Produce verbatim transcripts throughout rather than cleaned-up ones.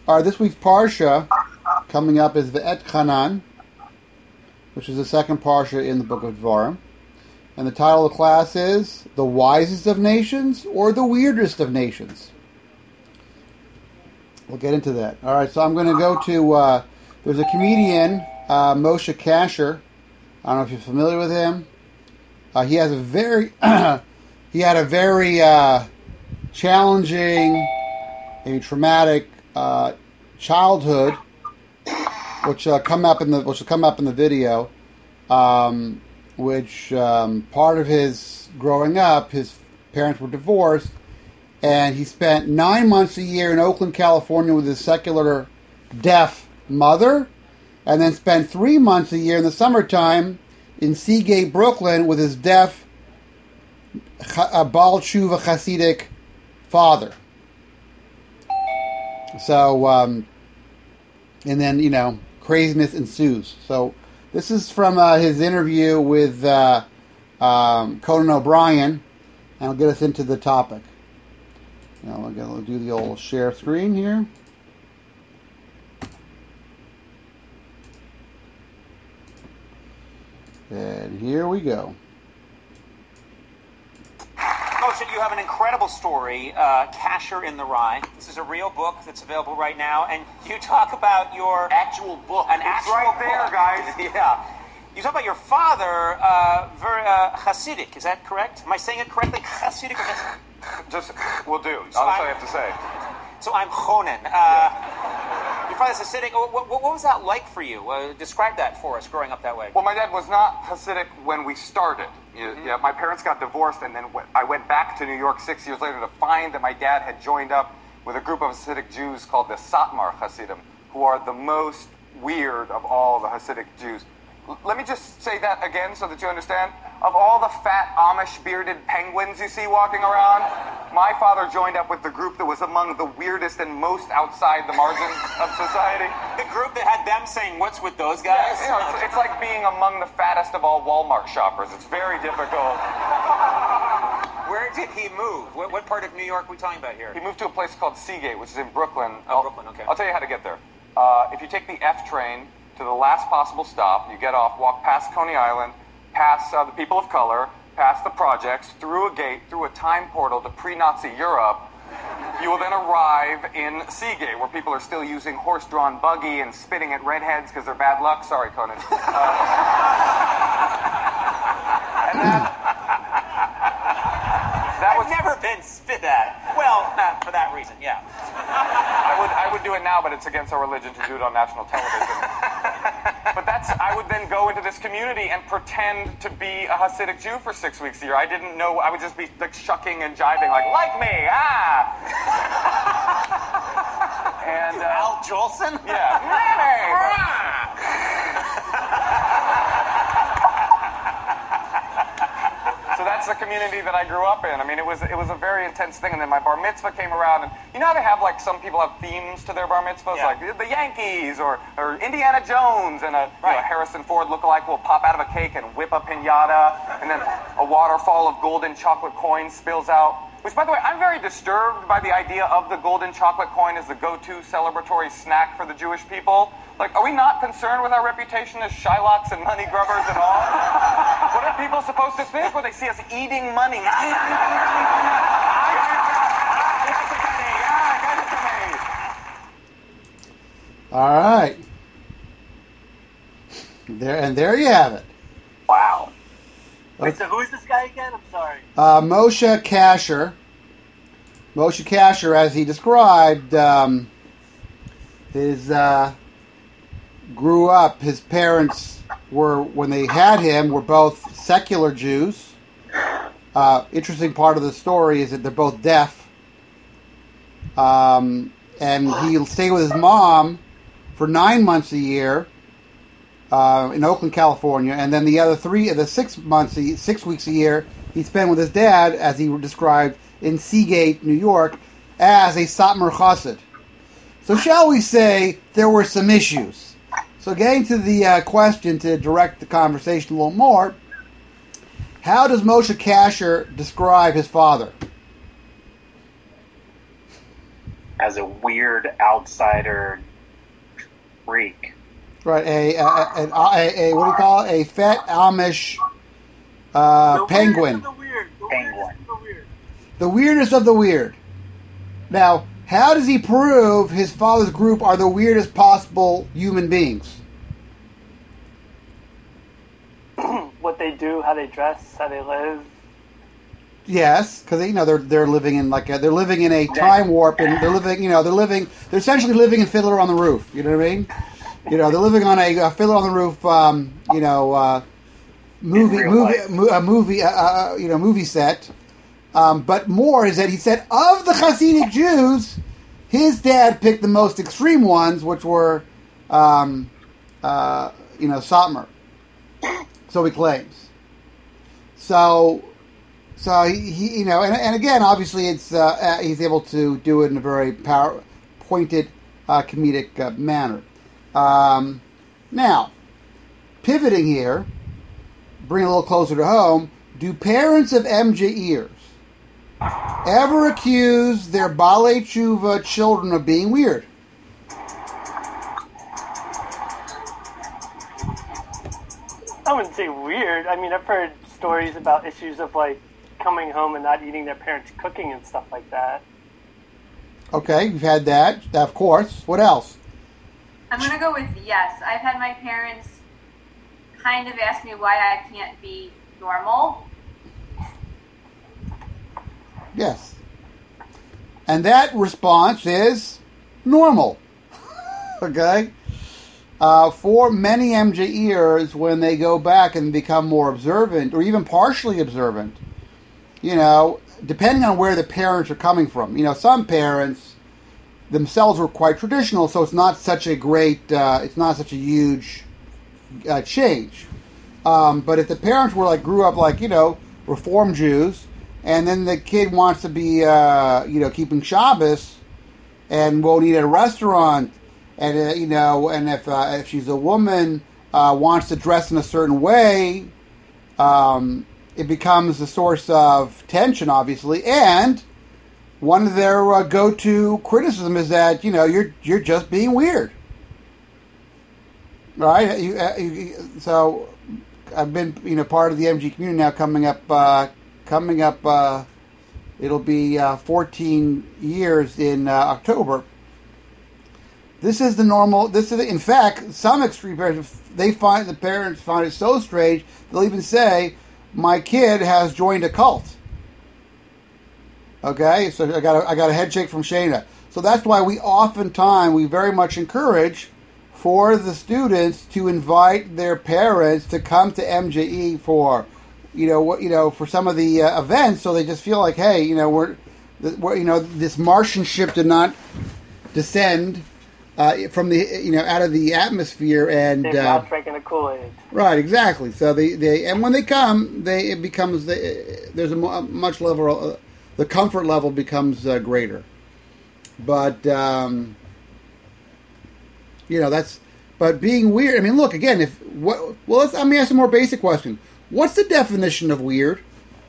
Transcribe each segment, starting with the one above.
All right, this week's Parsha coming up is V'et-Chanan, which is the second Parsha in the book of Dvarim. And the title of the class is The Wisest of Nations or the Weirdest of Nations? We'll get into that. All right, so I'm going to go to, uh, there's a comedian, uh, Moshe Kasher. I don't know if you're familiar with him. Uh, he has a very, he had a very uh, challenging, maybe traumatic uh, childhood, which uh, come up in the which will come up in the video. Um, which um, part of his growing up, his parents were divorced, and he spent nine months a year in Oakland, California, with his secular deaf mother, and then spent three months a year in the summertime in Seagate, Brooklyn, with his deaf uh, Baal Tshuva Hasidic father. So, um, and then, you know, craziness ensues. So, this is from uh, his interview with uh, um, Conan O'Brien, and will get us into the topic. Now, we're going to do the old share screen here. And here we go. Moshe, you have an incredible story, uh, Kasher in the Rye. This is a real book that's available right now, and you talk about your actual book. An it's actual right there, book. guys. Yeah. You talk about your father, uh, very uh, Hasidic. Is that correct? Am I saying it correctly? Hasidic. Or Hasidic? Just, we'll do. So That's all I'm- I have to say. So I'm Chonen. Uh, Your father's Hasidic. What, what, what was that like for you? Uh, describe that for us, growing up that way. Well, my dad was not Hasidic when we started. You- Mm-hmm. Yeah, my parents got divorced, and then w- I went back to New York six years later to find that my dad had joined up with a group of Hasidic Jews called the Satmar Hasidim, who are the most weird of all the Hasidic Jews. L- let me just say that again so that you understand. Of all the fat Amish bearded penguins you see walking around, my father joined up with the group that was among the weirdest and most outside the margins of society. The group that had them saying, "What's with those guys?" You know, it's, it's like being among the fattest of all Walmart shoppers. It's very difficult. Where did he move? What, what part of New York are we talking about here? He moved to a place called Seagate, which is in Brooklyn. Oh, I'll- Brooklyn, okay. I'll tell you how to get there. Uh, if you take the F train to the last possible stop, you get off, walk past Coney Island, past uh, the people of color, past the projects, through a gate, through a time portal to pre-Nazi Europe. You will then arrive in Seagate, where people are still using horse-drawn buggy and spitting at redheads because they're bad luck. Sorry, Conan. Uh, and that, that was I've never been spit at. Well, not for that reason, yeah. I would I would do it now, but it's against our religion to do it on national television. But that's I would then go into this community and pretend to be a Hasidic Jew for six weeks a year. I didn't know. I would just be like shucking and jiving, like like me, ah. And uh, Al Jolson? yeah, so that's the community that I grew up in. I mean, it was it was a very intense thing. And then my bar mitzvah came around, and you know how they have like some people have themes to their bar mitzvahs, Yeah. like the, the Yankees or, or Indiana Jones, and a, you know, Right. Harrison Ford lookalike will pop out of a cake and whip a pinata, and then a waterfall of golden chocolate coins spills out. Which, by the way, I'm very disturbed by the idea of the golden chocolate coin as the go-to celebratory snack for the Jewish people. Like, are we not concerned with our reputation as Shylocks and money grubbers and all? What are people supposed to think when they see us eating money? All right. There and there you have it. Wow. Wait, Let's- so who is this guy again? I'm sorry. Uh, Moshe Kasher. Moshe Kasher, as he described, um, his uh, grew up. His parents were, when they had him, were both secular Jews. Uh, interesting part of the story is that they're both deaf, um, and he stayed with his mom for nine months a year uh, in Oakland, California, and then the other three, the six months, a- six weeks a year, he spent with his dad, as he described, in Seagate, New York, as a Satmar Chassid. So shall we say there were some issues? So getting to the uh, question to direct the conversation a little more, how does Moshe Kasher describe his father? as a weird outsider freak. Right, a, a, a, a, a what do you call it? A fat Amish uh, The penguin. weirdest of the weird. The Penguin. weirdest of the weird. The weirdest of the weird. Now, how does he prove his father's group are the weirdest possible human beings? What they do, how they dress, how they live. Yes, because you know they're they're living in like a, they're living in a time warp, and they're living you know they're living they're essentially living in Fiddler on the Roof. You know what I mean? You know they're living on a, a Fiddler on the Roof. Um, you know, uh, movie real movie life. mo- a movie uh, uh, you know movie set. Um, but more is that he said of the Hasidic Jews, his dad picked the most extreme ones, which were um, uh, you know Satmar. So he claims. So. So he, he, you know, and, and again, obviously, it's uh, uh, he's able to do it in a very power, pointed, uh, comedic uh, manner. Um, now, pivoting here, bring it a little closer to home. Do parents of M J ears ever accuse their Balei Tshuva children of being weird? I wouldn't say weird. I mean, I've heard stories about issues of like coming home and not eating their parents' cooking and stuff like that. Okay, you've had that, of course. What else? I'm going to go with yes. I've had my parents kind of ask me why I can't be normal. Yes. And that response is normal. Okay? Uh, for many M J ears, when they go back and become more observant, or even partially observant, you know, depending on where the parents are coming from. You know, some parents themselves were quite traditional, so it's not such a great, uh, it's not such a huge uh, change. Um, but if the parents were like, grew up like, you know, Reform Jews, and then the kid wants to be, uh, you know, keeping Shabbos and won't eat at a restaurant, and, uh, you know, and if, uh, if she's a woman, uh, wants to dress in a certain way, um, it becomes a source of tension, obviously, and one of their uh, go-to criticism is that you know you're you're just being weird, right? You, uh, you, so I've been you know part of the M G community now. Coming up, uh, coming up, uh, it'll be uh, fourteen years in uh, October. This is the normal. This is, in fact, some extreme parents. They find the parents find it so strange. They'll even say, my kid has joined a cult. Okay, so I got a, I got a head shake from Shayna. So that's why we oftentimes, we very much encourage for the students to invite their parents to come to M J E for, you know, what you know, for some of the uh, events, so they just feel like, hey, you know, we're, we're you know, this Martian ship did not descend uh, from the, you know, out of the atmosphere and. They're uh, not drinking the Kool-Aid. Right, exactly. So they, they and when they come, they it becomes the, there's a, mo- a much level, uh, the comfort level becomes uh, greater. But um, you know that's, but being weird. I mean, look again. If what? Well, let's, let me ask a more basic question. What's the definition of weird?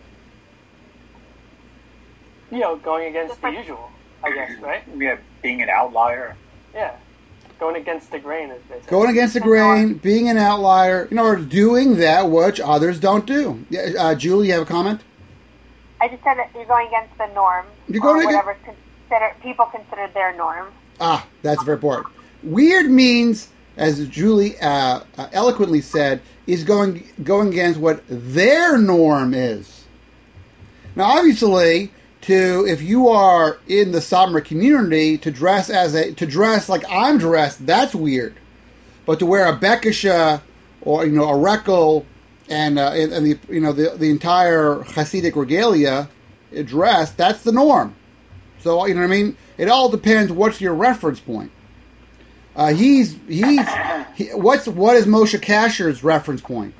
You know, going against the usual, I guess, right? Yeah, being an outlier. Yeah. Going against the grain is basically. Going against the grain, being an outlier, you know, or doing that which others don't do. Yeah, uh, Julie, you have a comment? I just said that you're going against the norm. You're going or against- whatever consider, people consider their norm. Ah, that's very important. Weird means, as Julie uh, uh, eloquently said, is going going against what their norm is. Now, obviously, to if you are in the Satmar community, to dress as a to dress like I'm dressed, that's weird. But to wear a bekisha or you know a rekel and uh, and, and the you know the the entire Hasidic regalia dress, that's the norm. So you know what I mean. It all depends. What's your reference point? Uh, he's he's he, what's what is Moshe Kasher's reference point?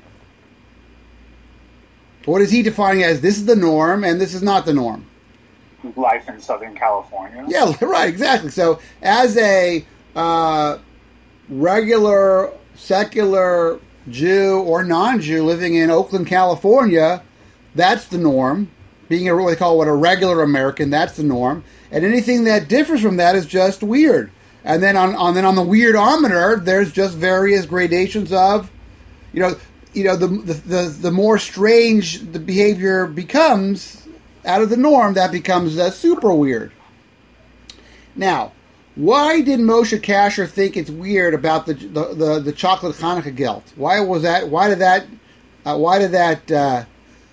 What is he defining as? This is the norm, and this is not the norm. Life in Southern California. Yeah, right, exactly. So, as a uh, regular secular Jew or non-Jew living in Oakland, California, that's the norm. being a, what they call what a regular American, that's the norm. And anything that differs from that is just weird. And then on, on then on the weirdometer, there's just various gradations of, you know, you know, the, the the the more strange the behavior becomes out of the norm, that becomes uh, super weird. Now, why did Moshe Kasher think it's weird about the the, the, the chocolate Hanukkah gelt? Why was that? Why did that? Uh, why did that? Uh,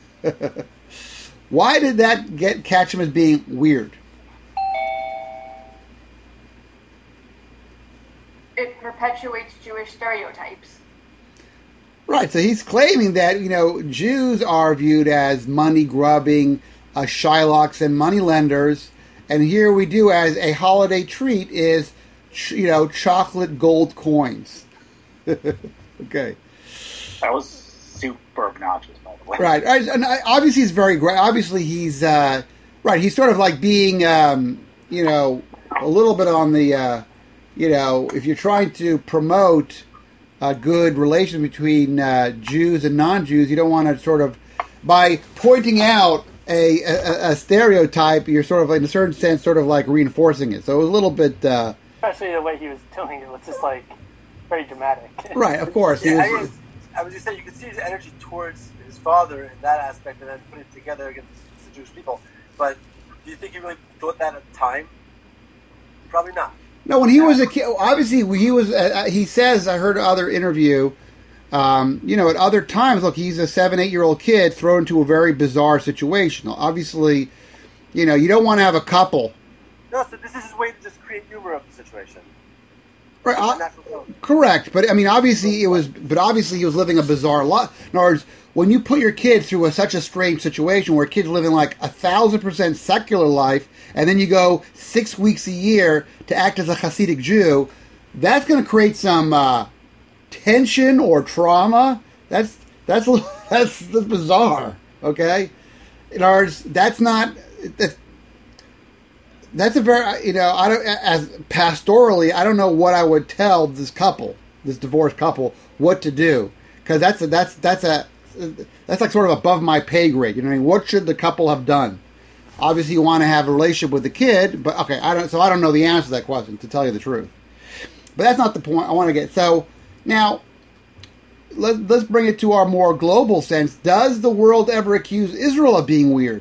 why did that get catch him as being weird? It perpetuates Jewish stereotypes. Right, so he's claiming that, you know, Jews are viewed as money-grubbing uh, Shylocks and moneylenders, and here we do as a holiday treat is, ch- you know, chocolate gold coins. Okay. That was super obnoxious, by the way. Right, and obviously he's very great. Obviously he's, uh, right, he's sort of like being, um, you know, a little bit on the, uh, you know, if you're trying to promote a good relation between uh, Jews and non-Jews, you don't want to sort of, by pointing out a, a, a stereotype, you're sort of, in a certain sense, sort of like reinforcing it. So it was a little bit... Uh, Especially the way he was doing it was just like very dramatic. Right, of course. Yeah, he I, was, guess, I was just saying, you could see his energy towards his father in that aspect, and then put it together against the Jewish people. But do you think he really thought that at the time? Probably not. no, when he was a kid, obviously he was, uh, he says, I heard another interview, um, you know, at other times, look, he's a seven, eight-year-old kid thrown into a very bizarre situation. Obviously, you know, you don't want to have a couple. No, so this is his way to just create humor of the situation. Right, uh, Natural tone. correct, but I mean, obviously it was, but obviously he was living a bizarre life. In other words, when you put your kid through a, such a strange situation where a kid's living like a thousand percent secular life, and then you go six weeks a year to act as a Hasidic Jew, that's going to create some uh, tension or trauma. That's that's that's, that's bizarre. Okay, in other words, that's not. That's, That's a very, you know, I don't, as pastorally, I don't know what I would tell this couple, this divorced couple, what to do, because that's a, that's that's a that's like sort of above my pay grade. You know what I mean? What should the couple have done? Obviously, you want to have a relationship with the kid, but okay, I don't. So I don't know the answer to that question, to tell you the truth. But that's not the point I want to get. So now, let's let's bring it to our more global sense. Does the world ever accuse Israel of being weird?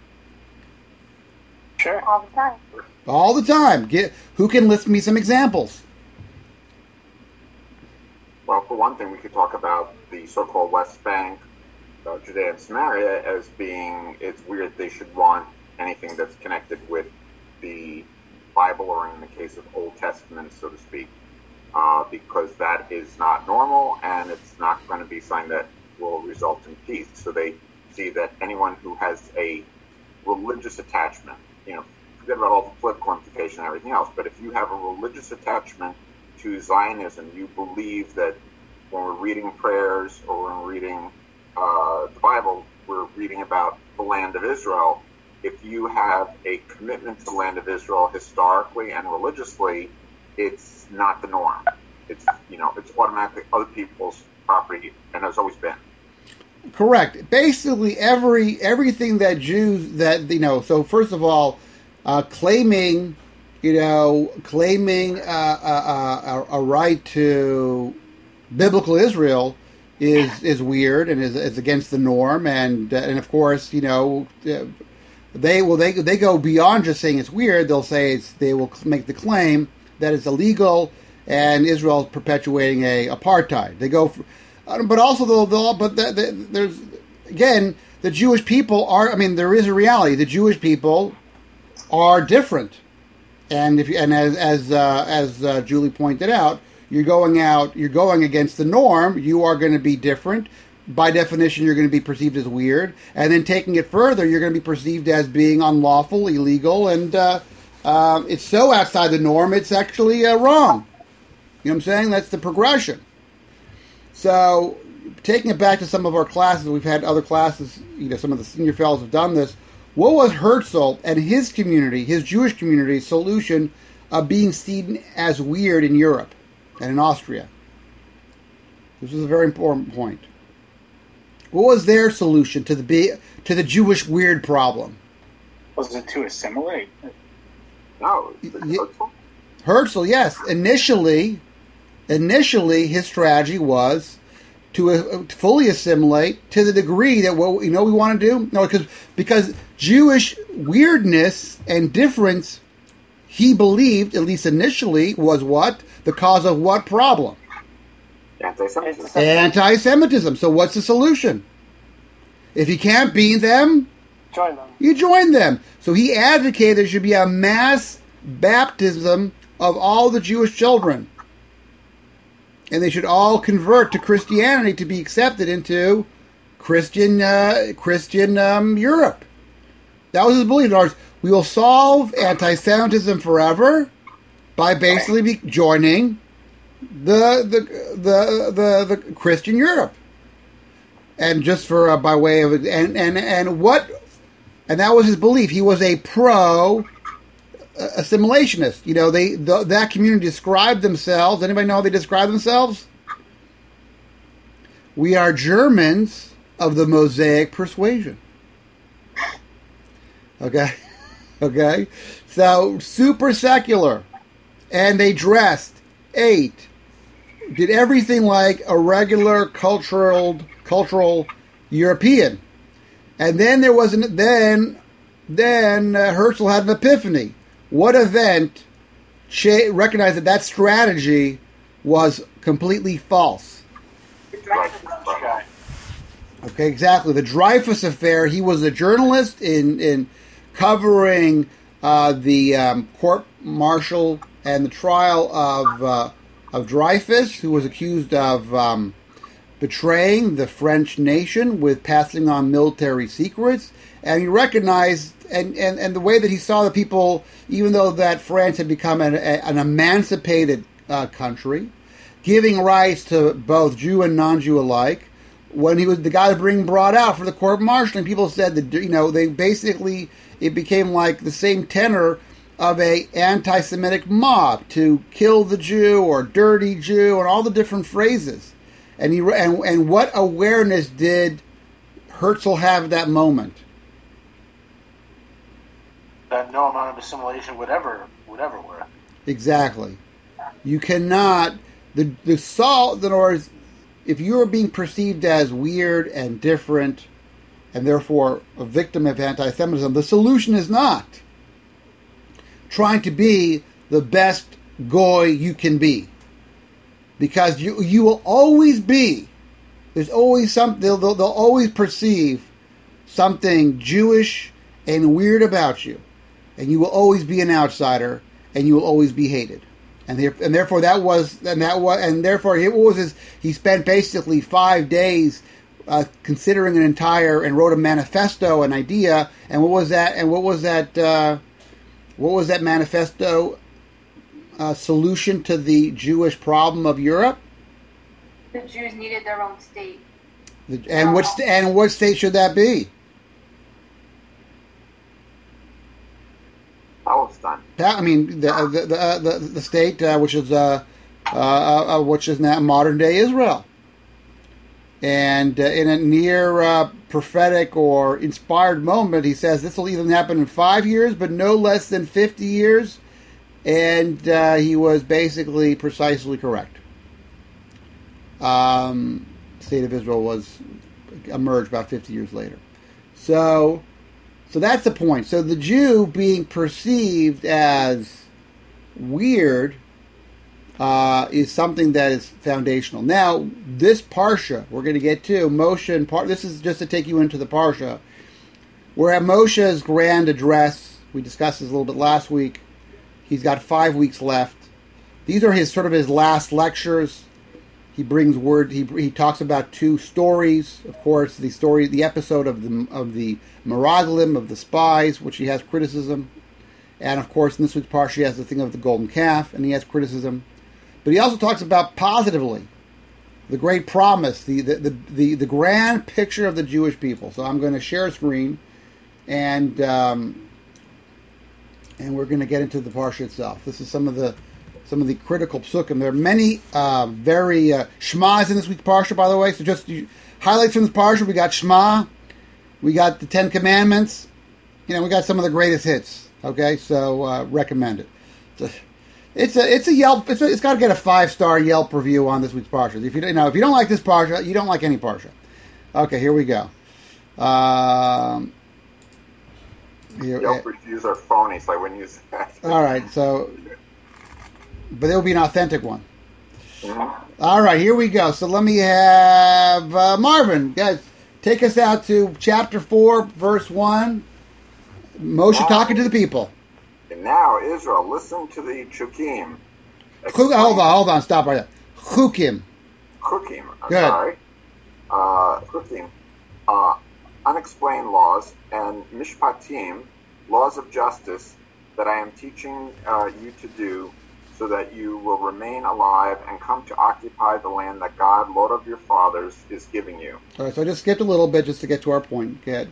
Sure. All the time. All the time. Get who can list me some examples? Well, for one thing, we could talk about the so-called West Bank, uh, Judea and Samaria, as being, it's weird they should want anything that's connected with the Bible, or in the case of Old Testament, so to speak, uh, because that is not normal, and it's not going to be something that will result in peace. So they see that anyone who has a religious attachment, you know, forget about all the political implication and everything else, but if you have a religious attachment to Zionism, you believe that when we're reading prayers or when we're reading uh, the Bible, we're reading about the land of Israel. If you have a commitment to the land of Israel historically and religiously, it's not the norm. It's, you know, it's automatically other people's property, and has always been. Correct. Basically, every everything that Jews that you know. So first of all, uh, claiming, you know, claiming uh, uh, a, a right to biblical Israel is is weird and is, is against the norm. And uh, and of course, you know, they will they they go beyond just saying it's weird. They'll say it's they will make the claim that it's illegal and Israel's perpetuating a apartheid. They go. For, But also, they'll, they'll, but the, the, there's again the Jewish people are. I mean, there is a reality. The Jewish people are different, and if you, and as as uh, as uh, Julie pointed out, you're going out. You're going against the norm. You are going to be different. By definition, you're going to be perceived as weird, and then taking it further, you're going to be perceived as being unlawful, illegal, and uh, uh, it's so outside the norm. It's actually uh, wrong. You know what I'm saying? That's the progression. So, taking it back to some of our classes, we've had other classes, you know, some of the senior fellows have done this. What was Herzl and his community, his Jewish community's solution of being seen as weird in Europe and in Austria? This is a very important point. What was their solution to the be- to the Jewish weird problem? Was it to assimilate? No, Y- Herzl, yes. Initially, initially his strategy was to, uh, to fully assimilate to the degree that what you know we want to do. No, because because Jewish weirdness and difference, he believed, at least initially, was what the cause of what problem? Anti-Semitism. Anti-Semitism. So what's the solution? If you can't beat them, Join them. you join them. So he advocated there should be a mass baptism of all the Jewish children. And they should all convert to Christianity to be accepted into Christian uh, Christian um, Europe. That was his belief. In other words, we will solve anti-Semitism forever by basically be joining the the the the, the Christian Europe. And just for uh, by way of and and and what and that was his belief. He was a pro assimilationist. You know, they the, that community described themselves. Anybody know how they describe themselves? We are Germans of the Mosaic persuasion. Okay, okay. So super secular, and they dressed, ate, did everything like a regular cultural cultural European. And then there was an then then uh, Herzl had an epiphany. What event cha- recognized that that strategy was completely false? Okay, exactly. The Dreyfus Affair. He was a journalist in in covering uh, the um, court martial and the trial of uh, of Dreyfus, who was accused of um, betraying the French nation with passing on military secrets. And he recognized, and, and, and the way that he saw the people, even though that France had become an, an emancipated uh, country, giving rights to both Jew and non-Jew alike, when he was the guy being brought out for the court martialing, people said that, you know, they basically, it became like the same tenor of a anti-Semitic mob to kill the Jew or dirty Jew and all the different phrases. And he and, and what awareness did Herzl have at that moment? That no amount of assimilation would ever would ever work. Exactly. You cannot the the salt. In other words, if you are being perceived as weird and different, and therefore a victim of anti-Semitism, the solution is not trying to be the best goy you can be, because you you will always be. There's always something. They'll, they'll, they'll always perceive something Jewish and weird about you, and you will always be an outsider, and you will always be hated. And, there, and therefore that was and that was and therefore it was his, he spent basically five days uh, considering an entire and wrote a manifesto, an idea. And what was that? And what was that? Uh, what was that manifesto uh, solution to the Jewish problem of Europe? The Jews needed their own state. The, and what and what state should that be? Palestine. I mean, the the the, uh, the, the state uh, which is uh, uh, uh, which is now modern day Israel, and uh, in a near uh, prophetic or inspired moment, he says this will even happen in five years, but no less than fifty years, and uh, he was basically precisely correct. Um, state of Israel was emerged about fifty years later, so. So that's the point. So the Jew being perceived as weird uh, is something that is foundational. Now, this Parsha we're going to get to, Moshe and Par. This is just to take you into the Parsha. We're at Moshe's grand address. We discussed this a little bit last week. He's got five weeks left. These are his sort of his last lectures. He brings word. He he talks about two stories. Of course, the story, the episode of the of the Meraglim, of the spies, which he has criticism, and of course, in this week's parsha, he has the thing of the golden calf, and he has criticism. But he also talks about positively the great promise, the the the the, the grand picture of the Jewish people. So I'm going to share a screen, and um, and we're going to get into the parsha itself. This is some of the some of the critical psukim. There are many uh, very uh, Shema is in this week's parsha, by the way. So just you, highlights from this parsha: we got Shema, we got the Ten Commandments. You know, we got some of the greatest hits. Okay, so uh, recommend it. It's a, it's a it's a Yelp. It's, a, it's got to get a five star Yelp review on this week's parsha. If you, you know if you don't like this parsha, you don't like any parsha. Okay, here we go. Um, here, Yelp reviews are phony, so I wouldn't use that. All right, so, but there will be an authentic one. Mm-hmm. All right, here we go. So let me have uh, Marvin, guys, take us out to chapter four, verse one. Moshe now, talking to the people. And now, Israel, listen to the Chukim. Hold on, hold on, stop right there. Chukim. Chukim, I'm Good. sorry. Uh, Chukim. Uh, unexplained laws, and mishpatim, laws of justice, that I am teaching uh, you to do, so that you will remain alive and come to occupy the land that God, Lord of your fathers, is giving you. All right, so I just skipped a little bit just to get to our point. Go ahead.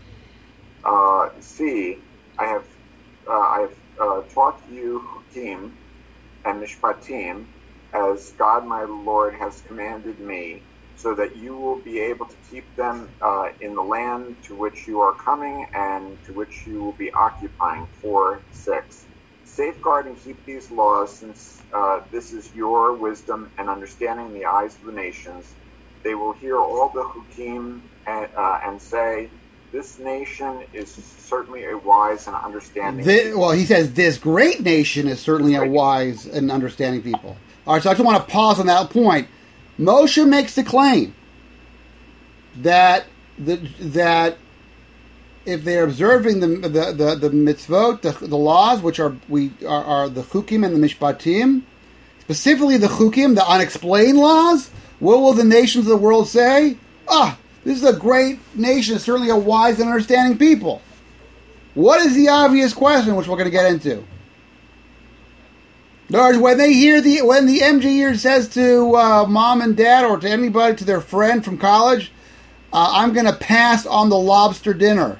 Uh, see, I have uh, I have uh, taught you Hukim and Mishpatim, as God my Lord has commanded me, so that you will be able to keep them uh, in the land to which you are coming and to which you will be occupying. Four, six. Safeguard and keep these laws, since uh, this is your wisdom and understanding in the eyes of the nations. They will hear all the Hukim and, uh, and say, this nation is certainly a wise and understanding This, people. well, he says this great nation is certainly a wise and understanding people. All right, so I just want to pause on that point. Moshe makes the claim that the, that if they're observing the the, the, the mitzvot, the, the laws, which are we are, are the chukim and the mishpatim, specifically the chukim, the unexplained laws, what will the nations of the world say? Ah, this is a great nation, certainly a wise and understanding people. What is the obvious question, which we're going to get into? In other words, when they hear the when the M G year says to uh, mom and dad or to anybody, to their friend from college, uh, I'm going to pass on the lobster dinner.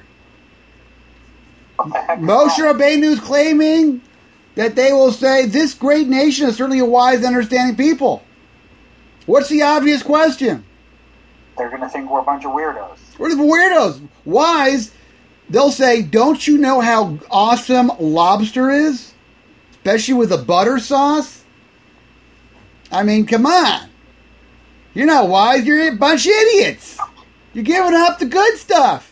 Moshe Rabbeinu is claiming that they will say, this great nation is certainly a wise and understanding people. What's the obvious question? They're going to think we're a bunch of weirdos. We're the weirdos. Wise, they'll say, don't you know how awesome lobster is? Especially with the butter sauce? I mean, come on. You're not wise, you're a bunch of idiots. You're giving up the good stuff.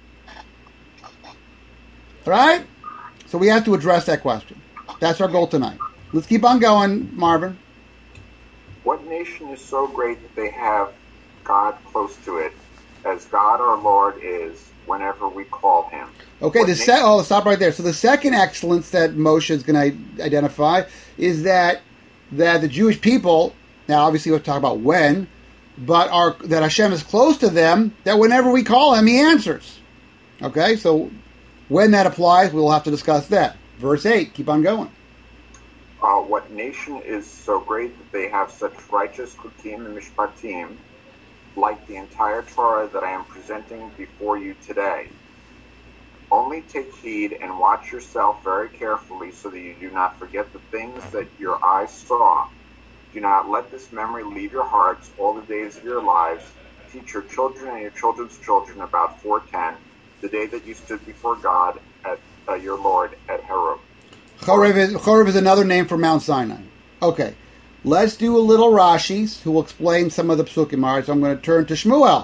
Right? So we have to address that question. That's our goal tonight. Let's keep on going, Marvin. What nation is so great that they have God close to it, as God our Lord is whenever we call him? Okay, What the nation- se- oh, stop right there. So the second excellence that Moshe is going to identify is that that the Jewish people, now obviously we'll talk about when, but are that Hashem is close to them, that whenever we call him, he answers. Okay, so when that applies, we'll have to discuss that. Verse eight, keep on going. Uh, what nation is so great that they have such righteous chukim and mishpatim, like the entire Torah that I am presenting before you today? Only take heed and watch yourself very carefully, so that you do not forget the things that your eyes saw. Do not let this memory leave your hearts all the days of your lives. Teach your children and your children's children about four ten, the day that you stood before God at uh, your Lord at Horeb. Horeb is, Horeb is another name for Mount Sinai. Okay, let's do a little Rashi's, who will explain some of the psukim. All right, so I'm going to turn to Shmuel.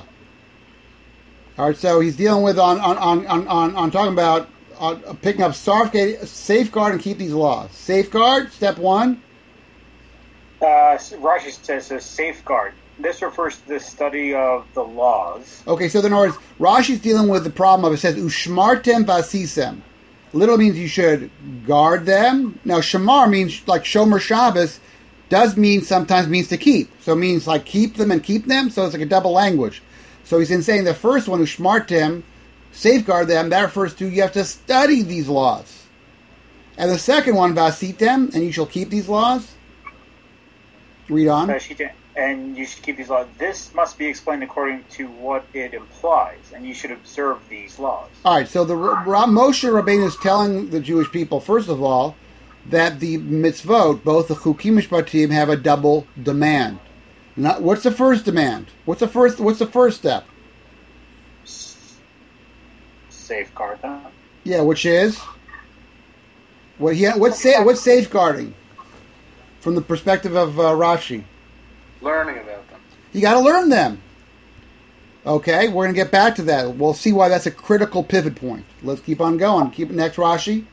All right, so he's dealing with on on on on, on, on talking about uh, picking up safeguard and keep these laws. Safeguard, step one. Uh, Rashi says a safeguard. This refers to the study of the laws. Okay, so in other words, Rashi's dealing with the problem of it says ushmartem vasisem. Literally means you should guard them. Now shamar means like shomer Shabbos does mean sometimes means to keep. So it means like keep them and keep them. So it's like a double language. So he's in saying the first one, ushmartem, safeguard them, that refers to you have to study these laws. And the second one, vasitem, and you shall keep these laws. Read on. And you should keep these laws. This must be explained according to what it implies, and you should observe these laws. All right, so the Ra- Moshe Rabbeinu is telling the Jewish people, first of all, that the mitzvot, both the chukim mishpatim, have a double demand. Not, what's the first demand? What's the first? What's the first step? Safeguard them. Yeah, which is what? Yeah, what's sa- what's safeguarding from the perspective of uh, Rashi? Learning about them. You got to learn them. Okay, we're going to get back to that. We'll see why that's a critical pivot point. Let's keep on going. Keep it next, Rashi.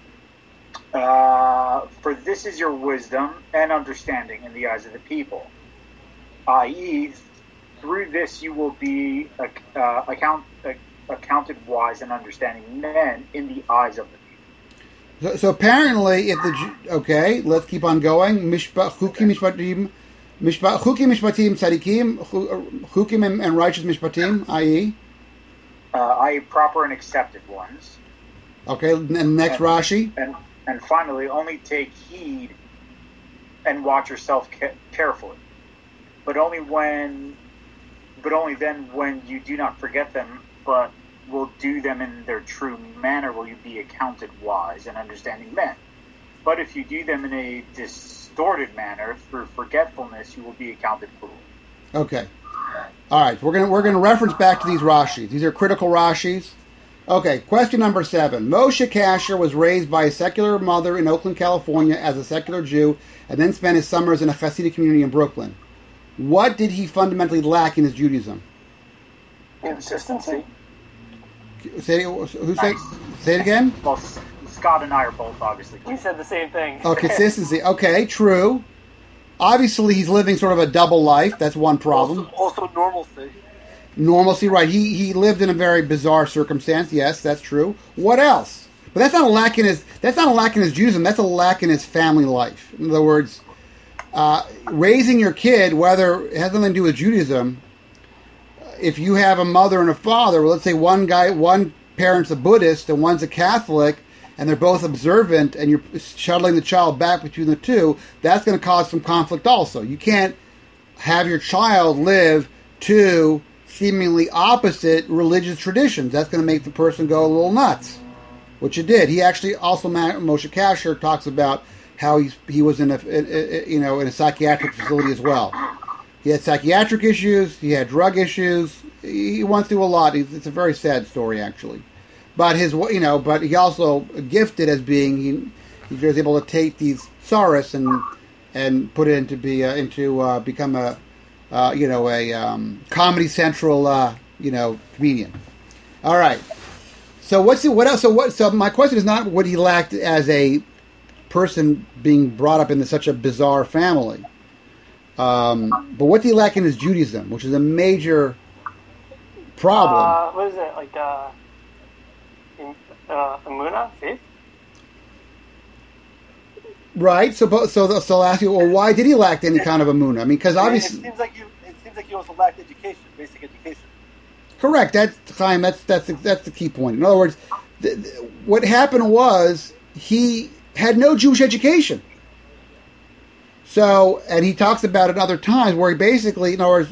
Uh, for this is your wisdom and understanding in the eyes of the people, that is, through this you will be uh, account, uh, accounted wise and understanding men in the eyes of the people. So, so apparently, if the okay, let's keep on going. Mishpa, chukim mishpatim, mishpa, chukim mishpatim tzadikim, chukim and, and righteous mishpatim, that is, uh, that is proper and accepted ones. Okay, and next and, Rashi. And and finally, only take heed and watch yourself ca- carefully, but only when, but only then when you do not forget them, but will do them in their true manner, will you be accounted wise and understanding men. But if you do them in a distorted manner through forgetfulness, you will be accounted fool. Okay, all right. We're gonna we're gonna reference back to these Rashis. These are critical Rashis. Okay, question number seven. Moshe Kasher was raised by a secular mother in Oakland, California, as a secular Jew, and then spent his summers in a Hasidic community in Brooklyn. What did he fundamentally lack in his Judaism? Consistency. Say who said? Say it again. Well, Scott and I are both obviously. We said the same thing. Oh, consistency. Okay, true. Obviously, he's living sort of a double life. That's one problem. Also, also normalcy. Normalcy, right. He he lived in a very bizarre circumstance. Yes, that's true. What else? But that's not a lack in his that's not a lack in his Judaism. That's a lack in his family life. In other words, uh, raising your kid, whether it has nothing to do with Judaism, if you have a mother and a father, well, let's say one guy, one parent's a Buddhist and one's a Catholic, and they're both observant, and you're shuttling the child back between the two, that's going to cause some conflict also. You can't have your child live two seemingly opposite religious traditions. That's going to make the person go a little nuts, which it did. He actually also, Moshe Kasher talks about how he's, he was in a, you know, in a psychiatric facility as well. He had psychiatric issues. He had drug issues. He went through a lot. It's a very sad story, actually. But his, you know, but he also gifted as being he, he was able to take these sorrows and and put it into be uh, into uh, become a uh, you know a um, Comedy Central uh, you know comedian. All right. So what's the, what else? So what? So my question is not what he lacked as a person being brought up in such a bizarre family. Um, but what did he lack in his Judaism, which is a major problem? Uh, what is it, like, uh, in, uh, Emunah, faith? Right, so so so I'll ask you, well, why did he lack any kind of emunah? I mean, because obviously... It seems like you, it seems like you also lacked education, basic education. Correct, that's, Chaim, that's, that's, the, that's the key point. In other words, th- th- what happened was he had no Jewish education. So, and he talks about it other times where he basically, in other words,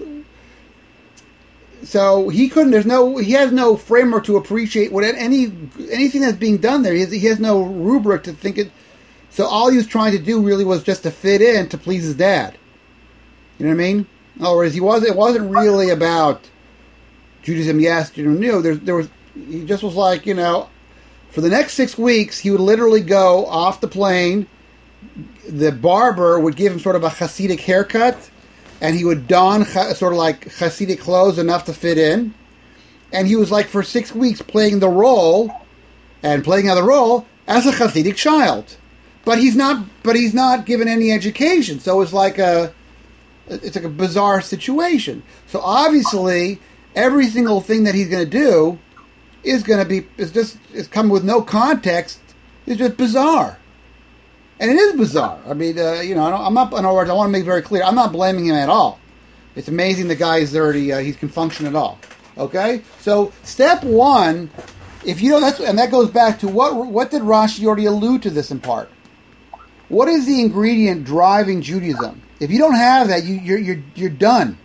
so he couldn't, there's no, he has no framework to appreciate what any, anything that's being done there. He has, he has no rubric to think it, so all he was trying to do really was just to fit in to please his dad. You know what I mean? In other words, he was, it wasn't really about Judaism, yes, Judaism, no, there, there was, he just was like, you know, for the next six weeks, he would literally go off the plane. The barber would give him sort of a Hasidic haircut, and he would don sort of like Hasidic clothes enough to fit in. And he was like for six weeks playing the role, and playing the role as a Hasidic child. But he's not. But he's not given any education, so it's like a, it's like a bizarre situation. So obviously, every single thing that he's going to do is going to be is just is coming with no context. It's just bizarre. And it is bizarre. I mean, uh, you know, I don't, I'm not, in other words, I want to make very clear, I'm not blaming him at all. It's amazing the guy is dirty, uh, he can function at all. Okay? So, step one, if you know, that's, and that goes back to what, what did Rashi already allude to this in part? What is the ingredient driving Judaism? If you don't have that, you, you're, you're, you're done.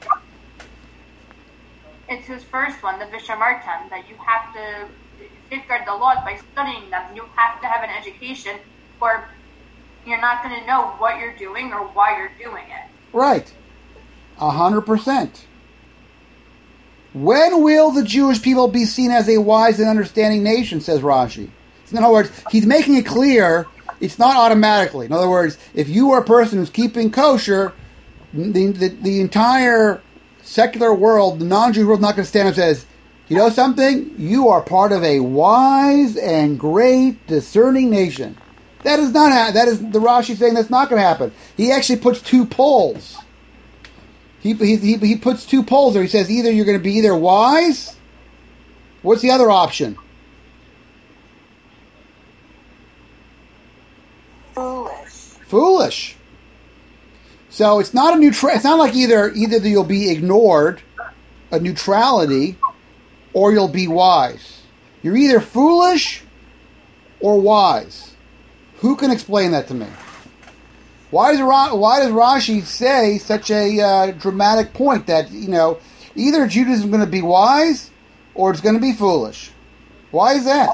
It's his first one, the Vishamartan, that you have to safeguard the laws by studying them. You have to have an education for you're not going to know what you're doing or why you're doing it. Right. A hundred percent. When will the Jewish people be seen as a wise and understanding nation, says Rashi. In other words, he's making it clear it's not automatically. In other words, if you are a person who's keeping kosher, the, the, the entire secular world, the non-Jewish world, is not going to stand up and says, you know something? You are part of a wise and great discerning nation. That is not ha- that is the Rashi saying that's not going to happen. He actually puts two poles. He, he he he puts two poles there. He says either you're going to be either wise. What's the other option? Foolish. Foolish. So it's not a neutral. It's not like either either you'll be ignored, a neutrality, or you'll be wise. You're either foolish or wise. Who can explain that to me? Why does Ra- why does Rashi say such a uh, dramatic point that, you know, either Judaism is going to be wise or it's going to be foolish? Why is that?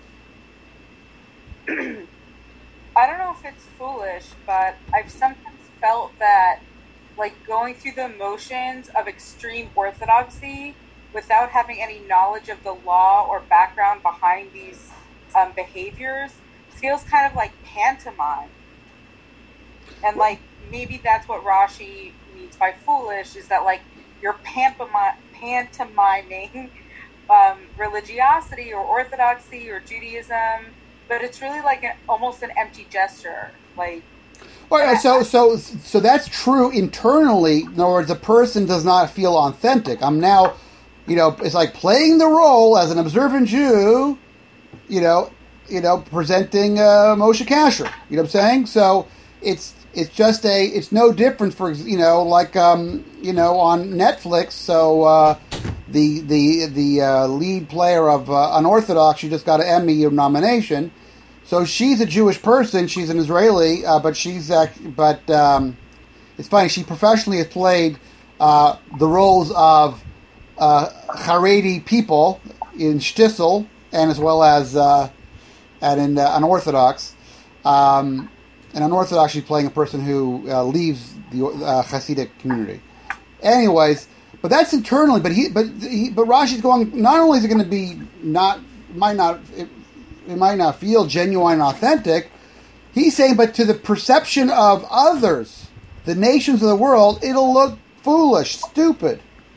I don't know if it's foolish, but I've sometimes felt that, like, going through the motions of extreme orthodoxy without having any knowledge of the law or background behind these um, behaviors feels kind of like pantomime. And, like, maybe that's what Rashi means by foolish, is that, like, you're pantomime, pantomiming um, religiosity or orthodoxy or Judaism, but it's really like an, almost an empty gesture. Like, Well, so so so that's true internally. In other words, the person does not feel authentic. I'm now, you know, it's like playing the role as an observant Jew, you know, you know, presenting uh, Moshe Kasher. You know what I'm saying? So it's it's just a it's no different for you know like um you know on Netflix. So uh, the the the uh, lead player of uh, Unorthodox, she just got an Emmy nomination. So she's a Jewish person. She's an Israeli, uh, but she's uh, but um, it's funny. She professionally has played uh, the roles of uh, Haredi people in Shtisel and as well as uh, and in uh, Unorthodox. Um, and Unorthodox, she's playing a person who uh, leaves the uh, Hasidic community. Anyways, but that's internally. But he, but he, but Rashi's going. Not only is it going to be not might not. It, It might not feel genuine and authentic. He's saying, but to the perception of others, the nations of the world, it'll look foolish, stupid.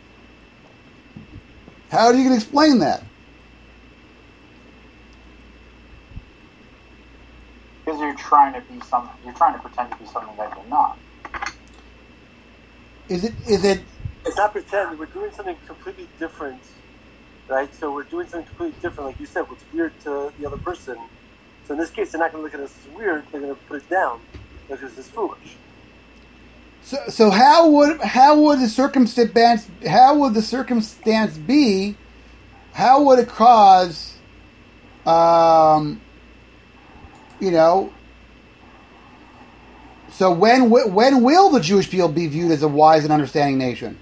How are you going to explain that? Because you're trying to be some, you're trying to pretend to be something that you're not. Is it? Is it? It's not pretend. We're doing something completely different. Right, so we're doing something completely different. Like you said, what's weird to the other person. So in this case, they're not going to look at us as weird. They're going to put it down because it's foolish. So, so how would how would the circumstance how would the circumstance be? How would it cause? Um, you know. So when when will the Jewish people be viewed as a wise and understanding nation?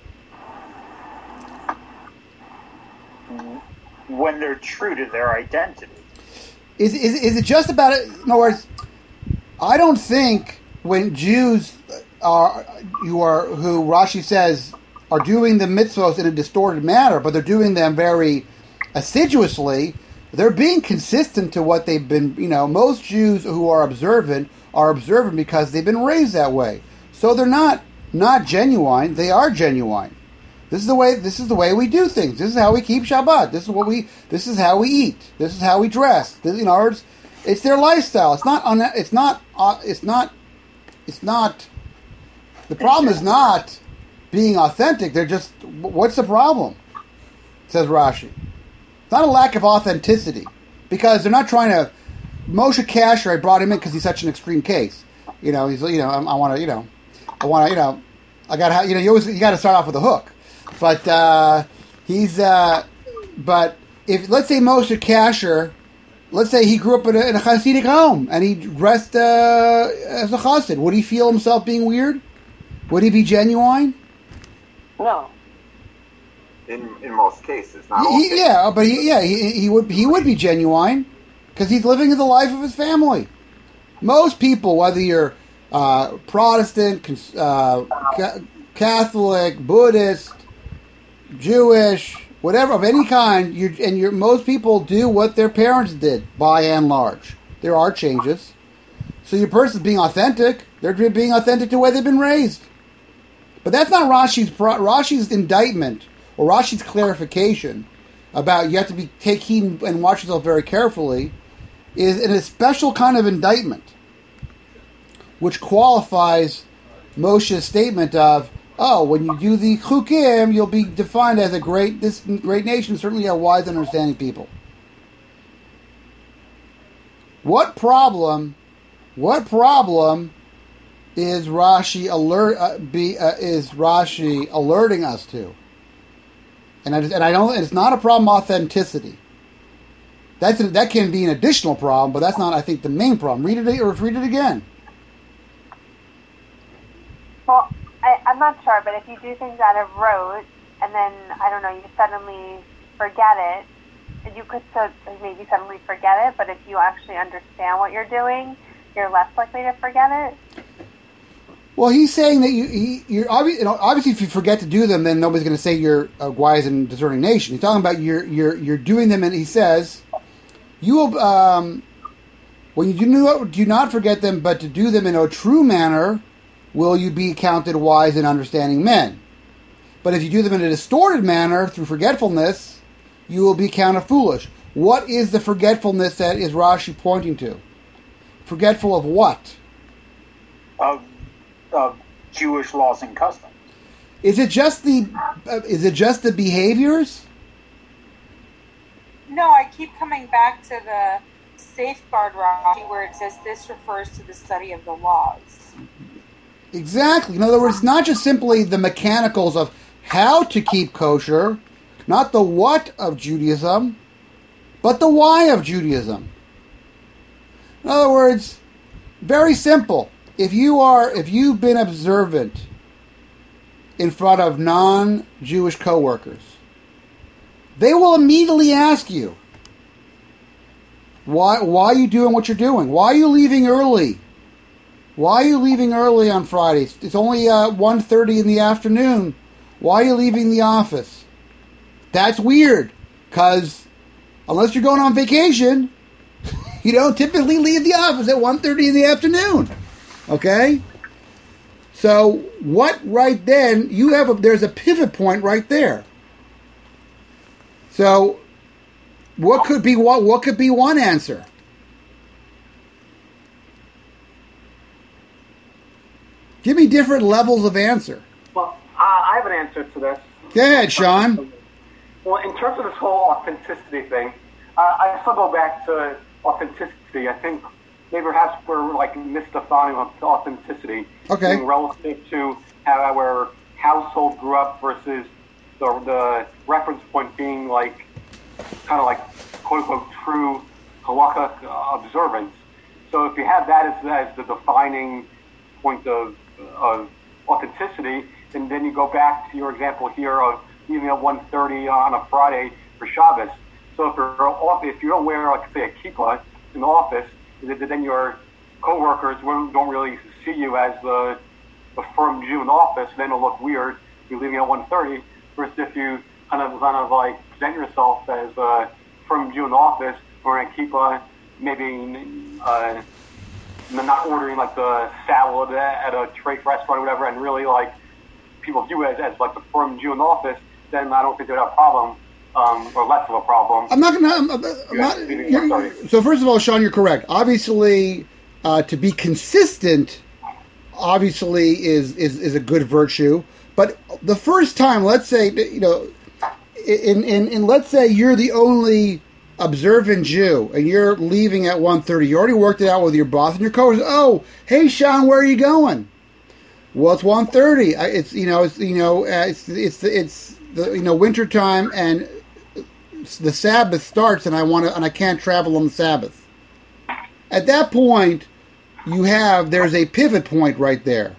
When they're true to their identity. Is, is is it just about it? In other words, I don't think when Jews are you are who Rashi says are doing the mitzvos in a distorted manner, but they're doing them very assiduously. They're being consistent to what they've been. You know, most Jews who are observant are observant because they've been raised that way. So they're not not genuine. They are genuine. This is the way. This is the way we do things. This is how we keep Shabbat. This is what we. This is how we eat. This is how we dress. This, you know, it's, it's their lifestyle. It's not. Un, it's not. Uh, it's not. It's not. The problem is not being authentic. They're just. What's the problem? Says Rashi. It's not a lack of authenticity because they're not trying to. Moshe Kasher, I brought him in because he's such an extreme case. You know, he's. You know, I, I want to. You know, I want to. You know, I got to. You know, you always. You got to start off with a hook. But uh, he's, uh, but if let's say Moshe Kasher, let's say he grew up in a, in a Hasidic home and he dressed uh, as a Chassid, would he feel himself being weird? Would he be genuine? No. In in most cases, not all He, cases. yeah, but he, yeah, he, he would he would be genuine because he's living the life of his family. Most people, whether you're uh, Protestant, uh, ca- Catholic, Buddhist, Jewish, whatever of any kind, you and you're, most people do what their parents did, by and large. There are changes. So your person's being authentic. They're being authentic to the way they've been raised. But that's not Rashi's Rashi's indictment or Rashi's clarification about you have to be take heed and watch yourself very carefully. Is in a special kind of indictment, which qualifies Moshe's statement of, oh, when you do the chukim, you'll be defined as a great this great nation, certainly a wise and understanding people. What problem? What problem is Rashi alert? Uh, be uh, is Rashi alerting us to? And I just, and I don't. It's not a problem of authenticity. That's a, that can be an additional problem, but that's not, I think, the main problem. Read it or read it again. Well, I, I'm not sure, but if you do things out of rote, and then, I don't know, you suddenly forget it, and you could so, maybe suddenly forget it, but if you actually understand what you're doing, you're less likely to forget it. Well, he's saying that you, he, you're obviously, you know, obviously, if you forget to do them, then nobody's going to say you're a wise and discerning nation. He's talking about you're you're you're doing them, and he says, you will um, when you do not, do not forget them, but to do them in a true manner, will you be counted wise and understanding men. But if you do them in a distorted manner through forgetfulness, you will be counted foolish. What is the forgetfulness that is Rashi pointing to? Forgetful of what? Of of Jewish laws and customs. Is it just the uh, is it just the behaviors? No, I keep coming back to the safeguard Rashi where it says this refers to the study of the laws. Exactly. In other words, it's not just simply the mechanicals of how to keep kosher, not the what of Judaism, but the why of Judaism. In other words, very simple. If you are, if you've been observant in front of non-Jewish coworkers, they will immediately ask you, why, why are you doing what you're doing? Why are you leaving early? Why are you leaving early on Fridays? It's only uh, one thirty in the afternoon. Why are you leaving the office? That's weird, because unless you're going on vacation, you don't typically leave the office at one thirty in the afternoon. Okay? So, what right then, you have a, there's a pivot point right there. So, what could be what, what could be one answer? Give me different levels of answer. Well, uh, I have an answer to this. Go ahead, Sean. Well, in terms of this whole authenticity thing, uh, I still go back to authenticity. I think maybe perhaps we're like misdefining authenticity. Okay. Relative to how our household grew up versus the, the reference point being like kind of like quote unquote true halakha observance. So if you have that as, as the defining point of, of authenticity, and then you go back to your example here of leaving at one thirty on a Friday for Shabbos. So if you're if you don't wear, like say, a kippah in the office, then your coworkers don't really see you as the, the firm Jew in the office. Then it'll look weird. You're leaving at one thirty. Versus if you kind of kind of like present yourself as a firm Jew in the office, or a kippah, maybe uh, not ordering like the salad at a trade restaurant or whatever, and really like people view you as, as like the firm Jew in the office, then I don't think they'd have a problem. Um, or less of a problem. I'm not going to. I'm not. You're, so first of all, Sean, you're correct. Obviously, uh, to be consistent, obviously is, is is a good virtue. But the first time, let's say, you know, in in, in let's say you're the only observant Jew, and you're leaving at one thirty. You already worked it out with your boss and your coworkers. Oh, hey, Sean, where are you going? Well, it's one thirty. It's you know, it's you know, it's it's it's the you know winter time and the Sabbath starts, and I want to, and I can't travel on the Sabbath. At that point, you have there's a pivot point right there.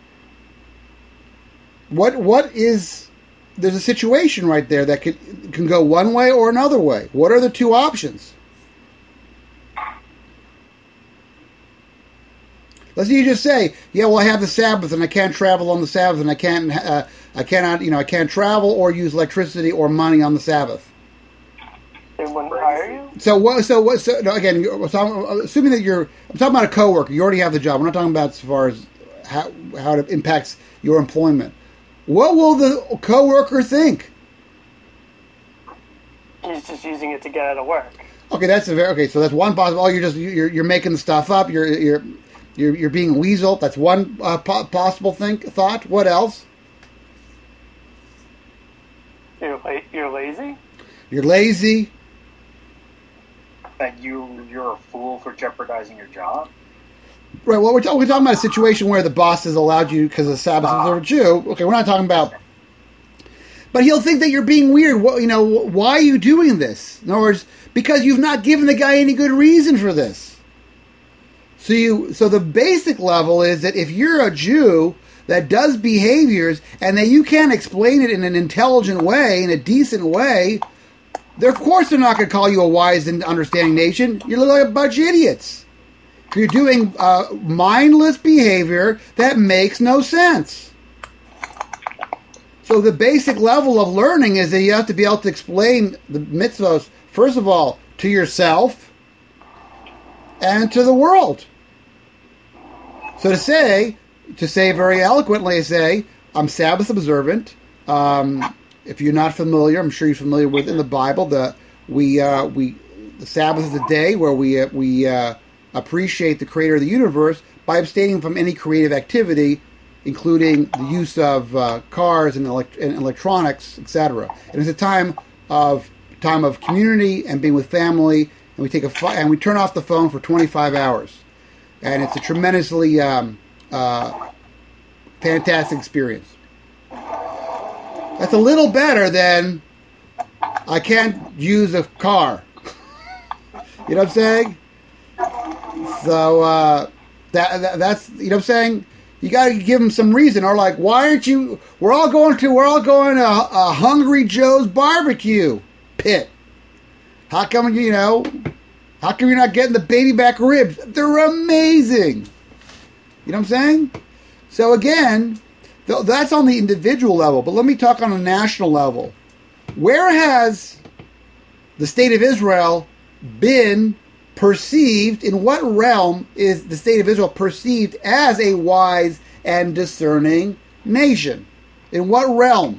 What what is there's a situation right there that can can go one way or another way. What are the two options? Let's say you just say, yeah, well, I have the Sabbath and I can't travel on the Sabbath and I can't, uh, I cannot, you know, I can't travel or use electricity or money on the Sabbath. They wouldn't hire you? So what? So what? So no, again, so I'm assuming that you're. I'm talking about a coworker. You already have the job. We're not talking about as far as how how it impacts your employment. What will the coworker think? He's just using it to get out of work. Okay, that's a very okay. So that's one possible. Oh, you're just you're you're making the stuff up. You're you're you're you're being a weasel. That's one uh, po- possible think thought. What else? You're la- you're lazy. You're lazy. That you you're a fool for jeopardizing your job. Right. Well, we're, talk- we're talking about a situation where the boss has allowed you because of the Sabbath uh, observer Jew. Okay, we're not talking about. But he'll think that you're being weird. Well, you know, why are you doing this? In other words, because you've not given the guy any good reason for this. So you, so the basic level is that if you're a Jew that does behaviors and that you can't explain it in an intelligent way, in a decent way, they're, of course they're not going to call you a wise and understanding nation. You look like a bunch of idiots. You're doing uh, mindless behavior that makes no sense. So the basic level of learning is that you have to be able to explain the mitzvahs, first of all, to yourself and to the world. So to say, to say very eloquently, say, I'm Sabbath observant. Um, if you're not familiar, I'm sure you're familiar with in the Bible, the we uh, we the Sabbath is the day where we uh, we uh, appreciate the Creator of the universe by abstaining from any creative activity, including the use of uh, cars and, elect- and electronics, et cetera. And it's a time of time of community and being with family, and we take a fi- and we turn off the phone for twenty-five hours, and it's a tremendously um, uh, fantastic experience. That's a little better than I can't use a car. You know what I'm saying? So uh, that, that that's you know what I'm saying. You got to give them some reason, or like, why aren't you? We're all going to we're all going to a, a Hungry Joe's barbecue pit. How come you know? How come you're not getting the baby back ribs? They're amazing. You know what I'm saying? So again, th- that's on the individual level. But let me talk on a national level. Where has the state of Israel been perceived, in what realm is the state of Israel perceived as a wise and discerning nation? In what realm?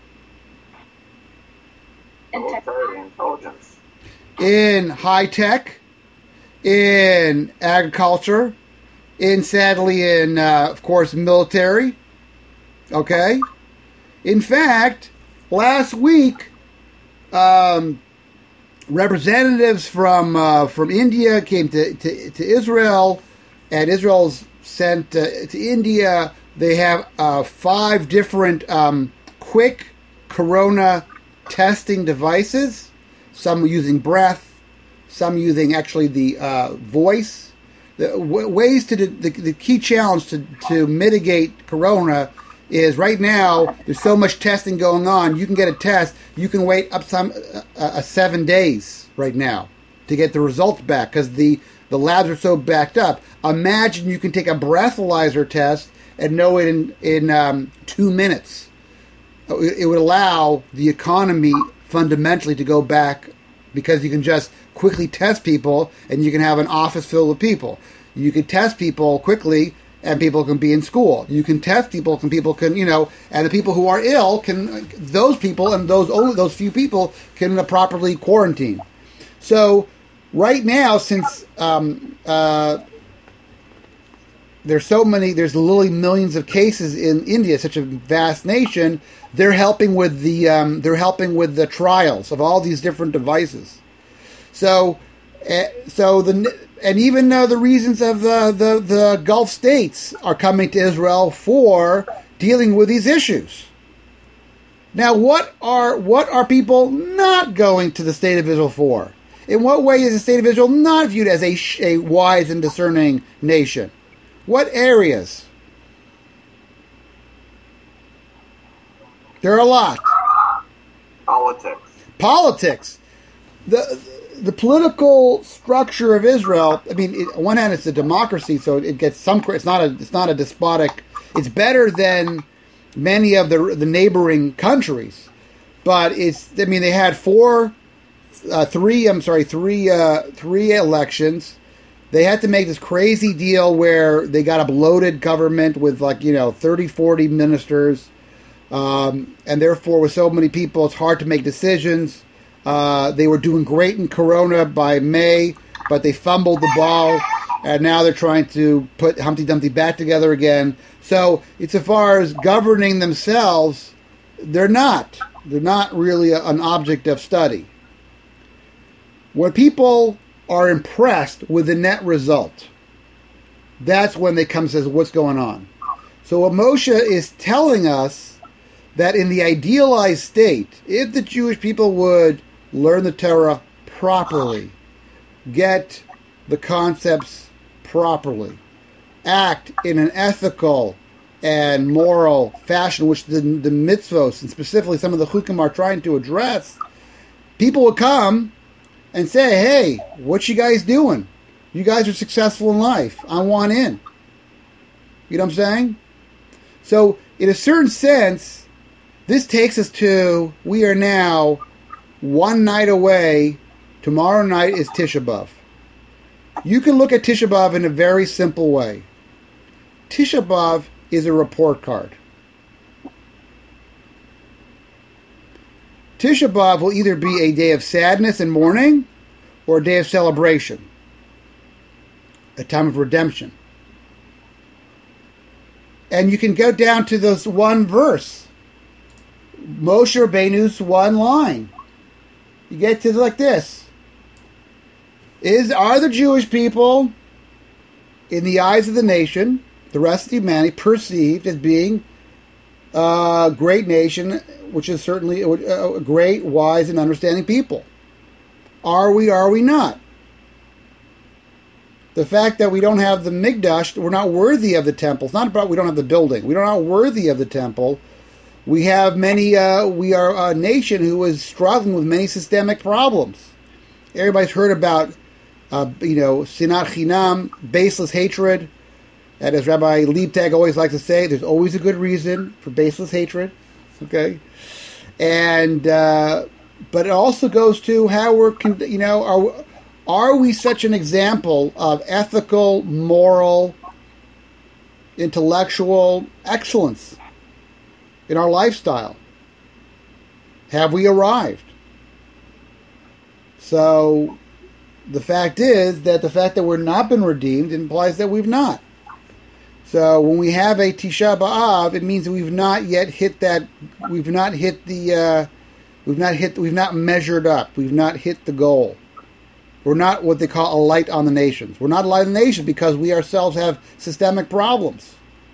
Military intelligence. In high tech, in agriculture, in sadly in, uh, of course, military. Okay? In fact, last week, um, representatives from uh, from India came to, to, to Israel, and Israel's sent uh, to India. They have uh, five different um, quick corona testing devices, some using breath, some using actually the uh, voice. The w- ways to the, the key challenge to, to mitigate corona is right now there's so much testing going on. You can get a test. You can wait up some uh, uh, seven days right now to get the results back because the, the labs are so backed up. Imagine you can take a breathalyzer test and know it in, in um, two minutes. It would allow the economy fundamentally to go back because you can just quickly test people and you can have an office filled with people. You can test people quickly and people can be in school. You can test people and people can, you know, and the people who are ill can, those people and those only those few people can properly quarantine. So right now, since um, uh, there's so many, there's literally millions of cases in India, such a vast nation, they're helping with the um, they're helping with the trials of all these different devices. So, uh, so the and even uh, the reasons of uh, the the Gulf states are coming to Israel for dealing with these issues. Now, what are what are people not going to the state of Israel for? In what way is the state of Israel not viewed as a, a wise and discerning nation? What areas? There are a lot. Politics. Politics. the the political structure of Israel. I mean, it, on one hand, it's a democracy, so it gets some. It's not a. It's not a despotic. It's better than many of the the neighboring countries, but it's. I mean, they had four, uh, three. I'm sorry, three, uh, three elections. They had to make this crazy deal where they got a bloated government with like you know thirty, forty ministers, um, and therefore with so many people, it's hard to make decisions. Uh, they were doing great in Corona by May, but they fumbled the ball, and now they're trying to put Humpty Dumpty back together again. So, it's as far as governing themselves, they're not. They're not really a, an object of study. When people are impressed with the net result, that's when they come and says, what's going on? So, what Moshe is telling us that in the idealized state, if the Jewish people would learn the Torah properly, get the concepts properly, act in an ethical and moral fashion, which the, the mitzvos, and specifically some of the chukim are trying to address, people will come and say, hey, what you guys doing? You guys are successful in life. I want in. You know what I'm saying? So, in a certain sense, this takes us to, we are now one night away. Tomorrow night is Tisha B'Av. You can look at Tisha B'Av in a very simple way. Tisha B'Av is a report card. Tisha B'Av will either be a day of sadness and mourning or a day of celebration, a time of redemption. And you can go down to this one verse, Moshe Rabbeinu's one line. You get to like this. Is Are the Jewish people, in the eyes of the nation, the rest of humanity, perceived as being a great nation, which is certainly a great, wise, and understanding people? Are we, are we not? The fact that we don't have the Mikdash, we're not worthy of the temple. It's not about we don't have the building. We're not worthy of the temple. We have many, uh, we are a nation who is struggling with many systemic problems. Everybody's heard about, uh, you know, sinat chinam, baseless hatred. And as Rabbi Liebtag always likes to say, there's always a good reason for baseless hatred. Okay? And, uh, but it also goes to how we're, you know, are, are we such an example of ethical, moral, intellectual excellence in our lifestyle? Have we arrived? So the fact is that the fact that we're not been redeemed implies that we've not. So when we have a Tisha B'Av, it means that we've not yet hit that. We've not hit the. Uh, we've not hit. We've not measured up. We've not hit the goal. We're not what they call a light on the nations. We're not a light on the nations because we ourselves have systemic problems.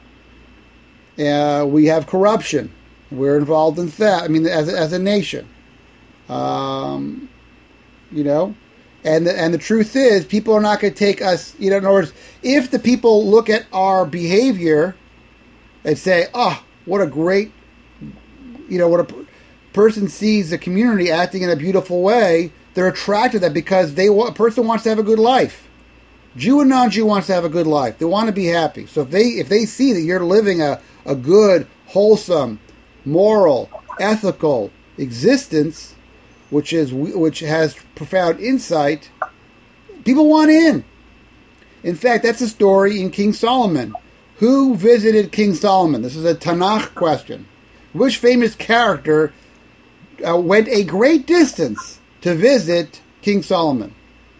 Uh, we have corruption. We're involved in theft. I mean, as as a nation, um, you know, and the, and the truth is, people are not going to take us. You know, in other words, if the people look at our behavior and say, "Oh, what a great," you know, what a per- person sees the community acting in a beautiful way, they're attracted to that because they want, a person wants to have a good life. Jew and non-Jew wants to have a good life. They want to be happy. So if they if they see that you're living a, a good, wholesome, moral, ethical existence, which is which has profound insight, people want in. In fact, that's a story in King Solomon. Who visited King Solomon? This is a Tanakh question. Which famous character uh, went a great distance to visit King Solomon?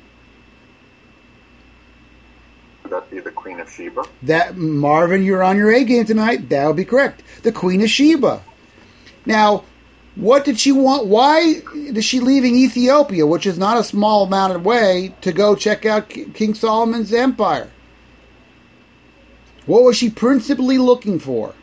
Would that be the Queen of Sheba? That, Marvin, you're on your A game tonight. That would be correct. The Queen of Sheba. Now, what did she want? Why is she leaving Ethiopia, which is not a small amount of way, to go check out King Solomon's empire? What was she principally looking for?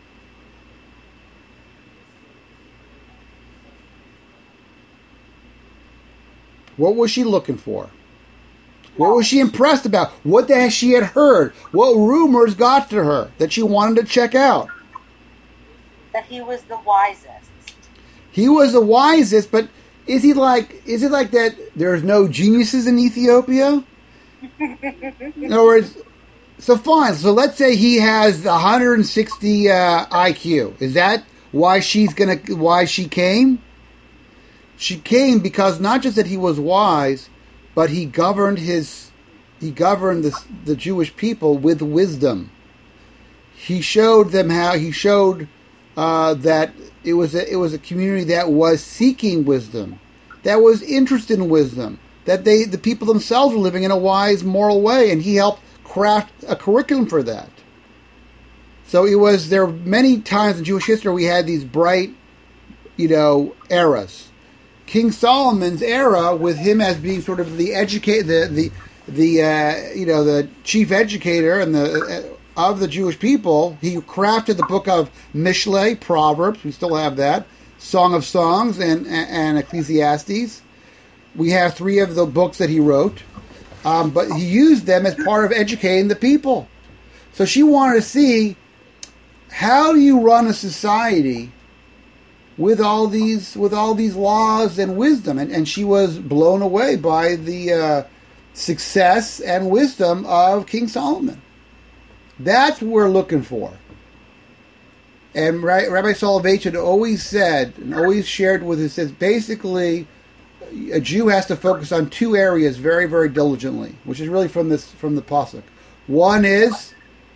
What was she looking for? What was she impressed about? What the heck she had heard? What rumors got to her that she wanted to check out? That he was the wisest. He was the wisest, but is he like? Is it like that? There's no geniuses in Ethiopia. In other words, so fine. So let's say he has one hundred sixty uh, I Q. Is that why she's gonna? Why she came? She came because not just that he was wise, but he governed his, he governed the the Jewish people with wisdom. He showed them how. He showed uh, that it was a, it was a community that was seeking wisdom, that was interested in wisdom, that they the people themselves were living in a wise, moral way, and he helped craft a curriculum for that. So it was there were many times in Jewish history we had these bright, you know, eras. King Solomon's era, with him as being sort of the educate the the the uh, you know the chief educator and the uh, of the Jewish people, he crafted the book of Mishlei, Proverbs. We still have that, Song of Songs, and and Ecclesiastes. We have three of the books that he wrote, um, but he used them as part of educating the people. So she wanted to see, how do you run a society with all these with all these laws and wisdom? And, and she was blown away by the uh, success and wisdom of King Solomon. That's what we're looking for. And Rabbi Soloveitchik always said, and always shared with us, says basically a Jew has to focus on two areas very, very diligently, which is really from this from the pasuk. One is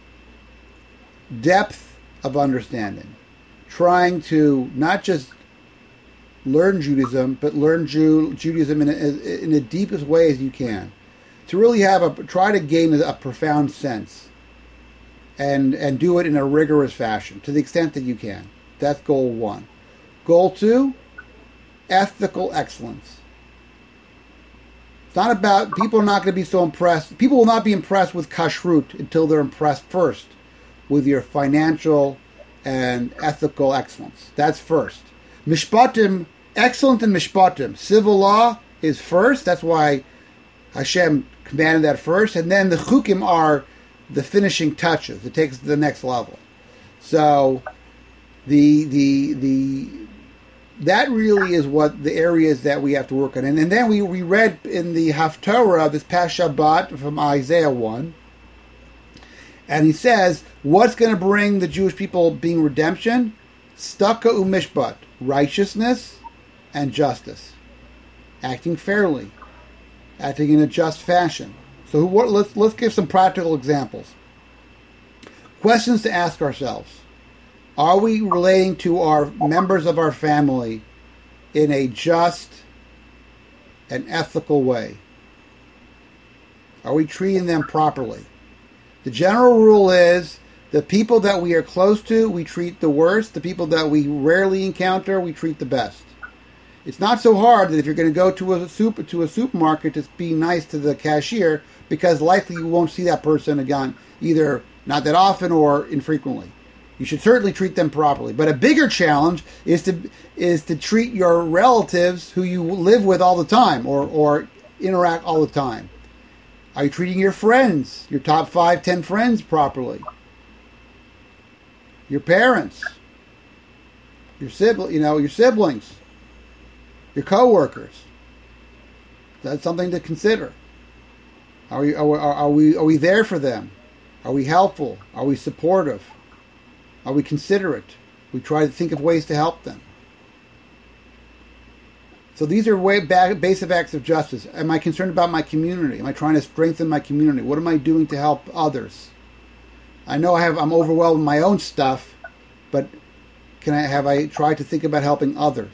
depth of understanding, trying to not just learn Judaism, but learn Jew, Judaism in, a, in the deepest way as you can, to really have a try to gain a, a profound sense, and and do it in a rigorous fashion to the extent that you can. That's goal one. Goal two, ethical excellence. It's not about, people are not going to be so impressed. People will not be impressed with kashrut until they're impressed first with your financial and ethical excellence. That's first. Mishpatim, excellent in mishpatim. Civil law is first. That's why Hashem commanded that first. And then the chukim are the finishing touches. It takes it to the next level. So the the the that really is what the areas that we have to work on. And, and then we, we read in the Haftorah this past Shabbat from Isaiah one. And he says, what's going to bring the Jewish people being redemption? Staka umishpat, righteousness and justice. Acting fairly. Acting in a just fashion. So what, let's, let's give some practical examples. Questions to ask ourselves. Are we relating to our members of our family in a just and ethical way? Are we treating them properly? The general rule is the people that we are close to, we treat the worst. The people that we rarely encounter, we treat the best. It's not so hard that if you're going to go to a super, to a supermarket to be nice to the cashier, because likely you won't see that person again, either not that often or infrequently. You should certainly treat them properly. But a bigger challenge is to is to treat your relatives who you live with all the time or, or interact all the time. Are you treating your friends, your top five, ten friends properly? Your parents, your sibling, you know, your siblings, your coworkers. That's something to consider. Are we are, are we are we there for them? Are we helpful? Are we supportive? Are we considerate? We try to think of ways to help them. So these are way back, basic acts of justice. Am I concerned about my community? Am I trying to strengthen my community? What am I doing to help others? I know I have, I'm overwhelmed with my own stuff, but can I have I tried to think about helping others?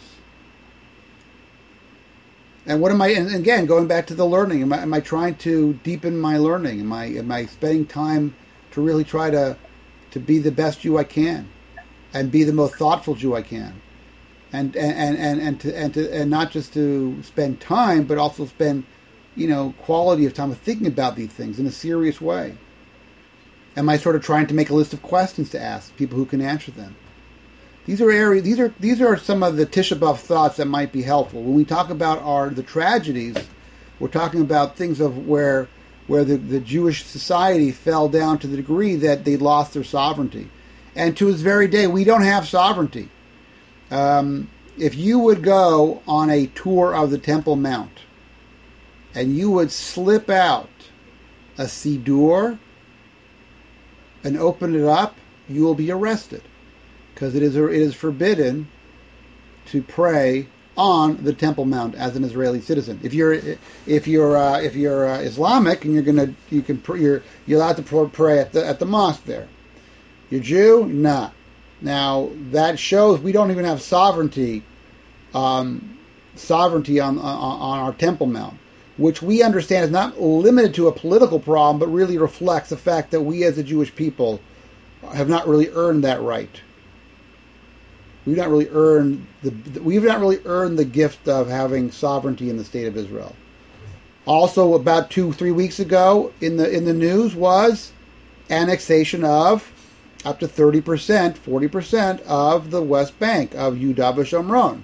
And what am I? And again, going back to the learning, am I, am I trying to deepen my learning? Am I am I spending time to really try to to be the best Jew I can, and be the most thoughtful Jew I can, and and and and to and to and not just to spend time, but also spend, you know, quality of time of thinking about these things in a serious way. Am I sort of trying to make a list of questions to ask people who can answer them? These are areas. These are these are some of the Tisha B'Av thoughts that might be helpful when we talk about our the tragedies. We're talking about things of where. where the, the Jewish society fell down to the degree that they lost their sovereignty. And to this very day, we don't have sovereignty. Um, if you would go on a tour of the Temple Mount and you would slip out a Siddur and open it up, you will be arrested, because it is it is forbidden to pray on the Temple Mount as an Israeli citizen. If you're if you're uh, if you're uh, Islamic and you're gonna you can you're you're allowed to pray at the at the mosque there. You're Jew, not. Now that shows we don't even have sovereignty um, sovereignty on, on on our Temple Mount, which we understand is not limited to a political problem, but really reflects the fact that we as a Jewish people have not really earned that right. We've not really earned the we've not really earned the gift of having sovereignty in the state of Israel. Also, about two three weeks ago, in the in the news was annexation of up to thirty percent, forty percent of the West Bank of Yehuda v'Shomron.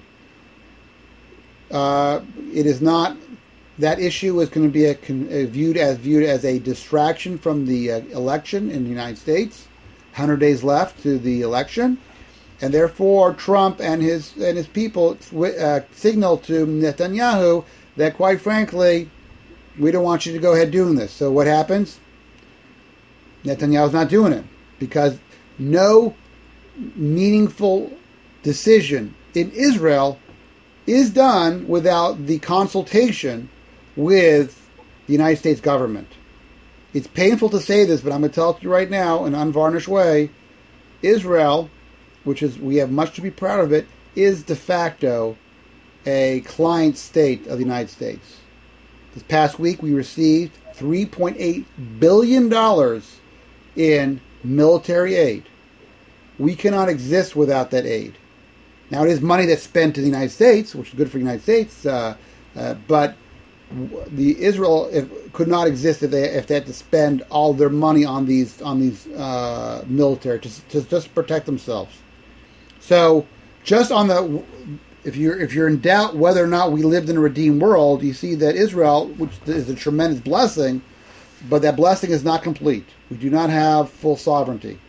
Uh, it is not. That issue is going to be a, a viewed as viewed as a distraction from the uh, election in the United States. one hundred days left to the election, and therefore Trump and his and his people uh, signal to Netanyahu that, quite frankly, we don't want you to go ahead doing this. So what happens? Netanyahu's not doing it, because no meaningful decision in Israel is done without the consultation with the United States government. It's painful to say this, but I'm going to tell it to you right now in an unvarnished way. Israel, which is, we have much to be proud of it, is de facto a client state of the United States. This past week we received three point eight billion dollars in military aid. We cannot exist without that aid. Now, it is money that's spent in the United States, which is good for the United States, uh, uh, but the Israel if, could not exist if they if they had to spend all their money on these on these uh, military to, to just protect themselves. So, just on the if you're if you're in doubt whether or not we lived in a redeemed world, you see that Israel, which is a tremendous blessing, but that blessing is not complete. We do not have full sovereignty.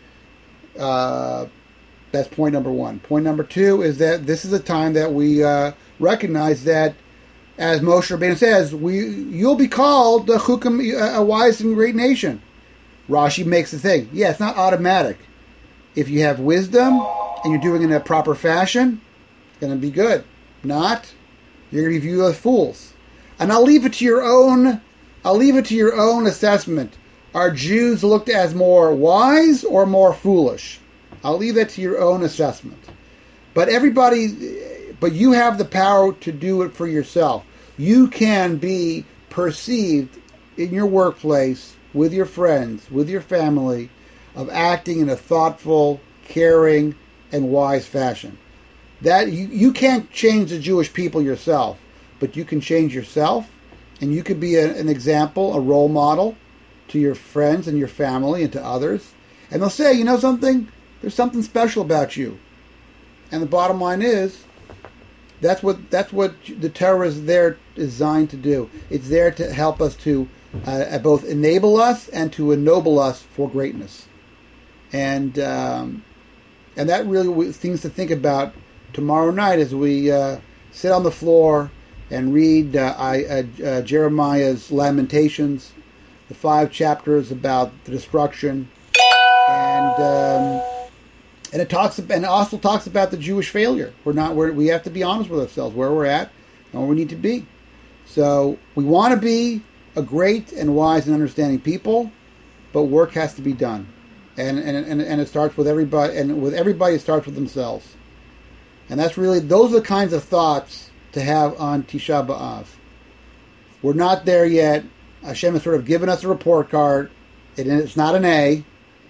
Uh, that's point number one. Point number two is that this is a time that we uh, recognize that, as Moshe Rabbeinu says, we you'll be called the Chukim, a wise and great nation. Rashi makes the thing. Yeah, it's not automatic. If you have wisdom and you're doing it in a proper fashion, it's going to be good. Not, you're going to be viewed as fools. And I'll leave it to your own. I'll leave it to your own assessment. Are Jews looked as more wise or more foolish? I'll leave that to your own assessment. But everybody, but you have the power to do it for yourself. You can be perceived in your workplace, with your friends, with your family, of acting in a thoughtful, caring, and wise fashion. That you, you can't change the Jewish people yourself, but you can change yourself, and you could be a, an example, a role model to your friends and your family and to others. And they'll say, you know something? There's something special about you. And the bottom line is, that's what that's what the Torah is there designed to do. It's there to help us to uh, both enable us and to ennoble us for greatness. And um, and that really things to think about tomorrow night as we uh, sit on the floor and read uh, I, uh, uh, Jeremiah's Lamentations, the five chapters about the destruction, and um, and it talks and it also talks about the Jewish failure. We're not we're, we have to be honest with ourselves where we're at and where we need to be. So we want to be a great and wise and understanding people, but work has to be done, and and and, and it starts with everybody, and with everybody it starts with themselves, and that's really those are the kinds of thoughts to have on Tisha B'Av. We're not there yet. Hashem has sort of given us a report card, and it's not an A.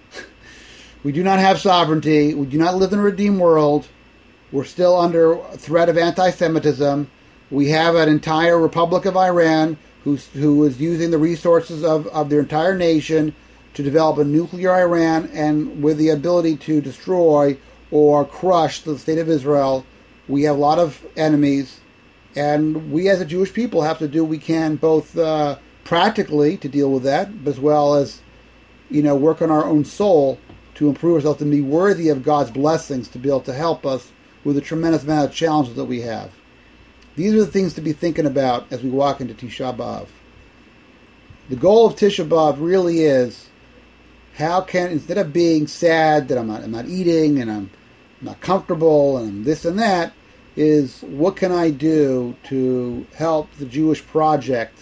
We do not have sovereignty. We do not live in a redeemed world. We're still under threat of anti-Semitism. We have an entire Republic of Iran who's, who is using the resources of, of their entire nation to develop a nuclear Iran, and with the ability to destroy or crush the state of Israel. We have a lot of enemies, and we as a Jewish people have to do what we can both uh, practically to deal with that, as well as, you know, work on our own soul to improve ourselves and be worthy of God's blessings to be able to help us with a tremendous amount of challenges that we have. These are the things to be thinking about as we walk into Tisha B'Av. The goal of Tisha B'Av really is, how can, instead of being sad that I'm not, I'm not eating and I'm not comfortable and I'm this and that, is what can I do to help the Jewish project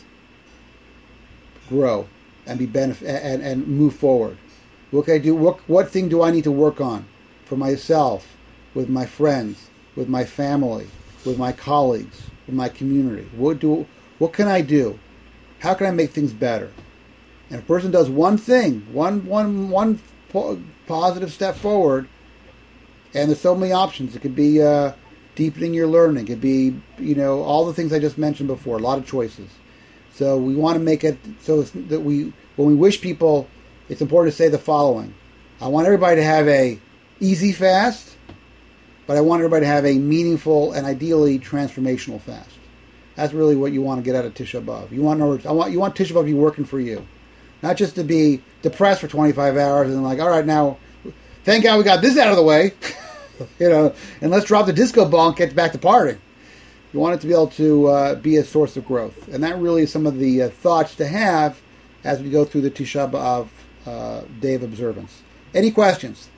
grow and be benef- and, and move forward? What can I do? What what thing do I need to work on for myself, with my friends, with my family, with my colleagues, with my community? What do what can I do? How can I make things better? And if a person does one thing, one one one po- positive step forward, and there's so many options. It could be uh, deepening your learning. It could be, you know, all the things I just mentioned before. A lot of choices. So we want to make it so that we, when we wish people, it's important to say the following. I want everybody to have a easy fast, but I want everybody to have a meaningful and ideally transformational fast. That's really what you want to get out of Tisha B'Av. You want, I want you want Tisha B'Av to be working for you, not just to be depressed for twenty-five hours and like, all right, now, thank God we got this out of the way, you know, and let's drop the disco ball and get back to partying. You want it to be able to uh, be a source of growth, and that really is some of the uh, thoughts to have as we go through the Tisha B'Av uh, day of observance. Any questions?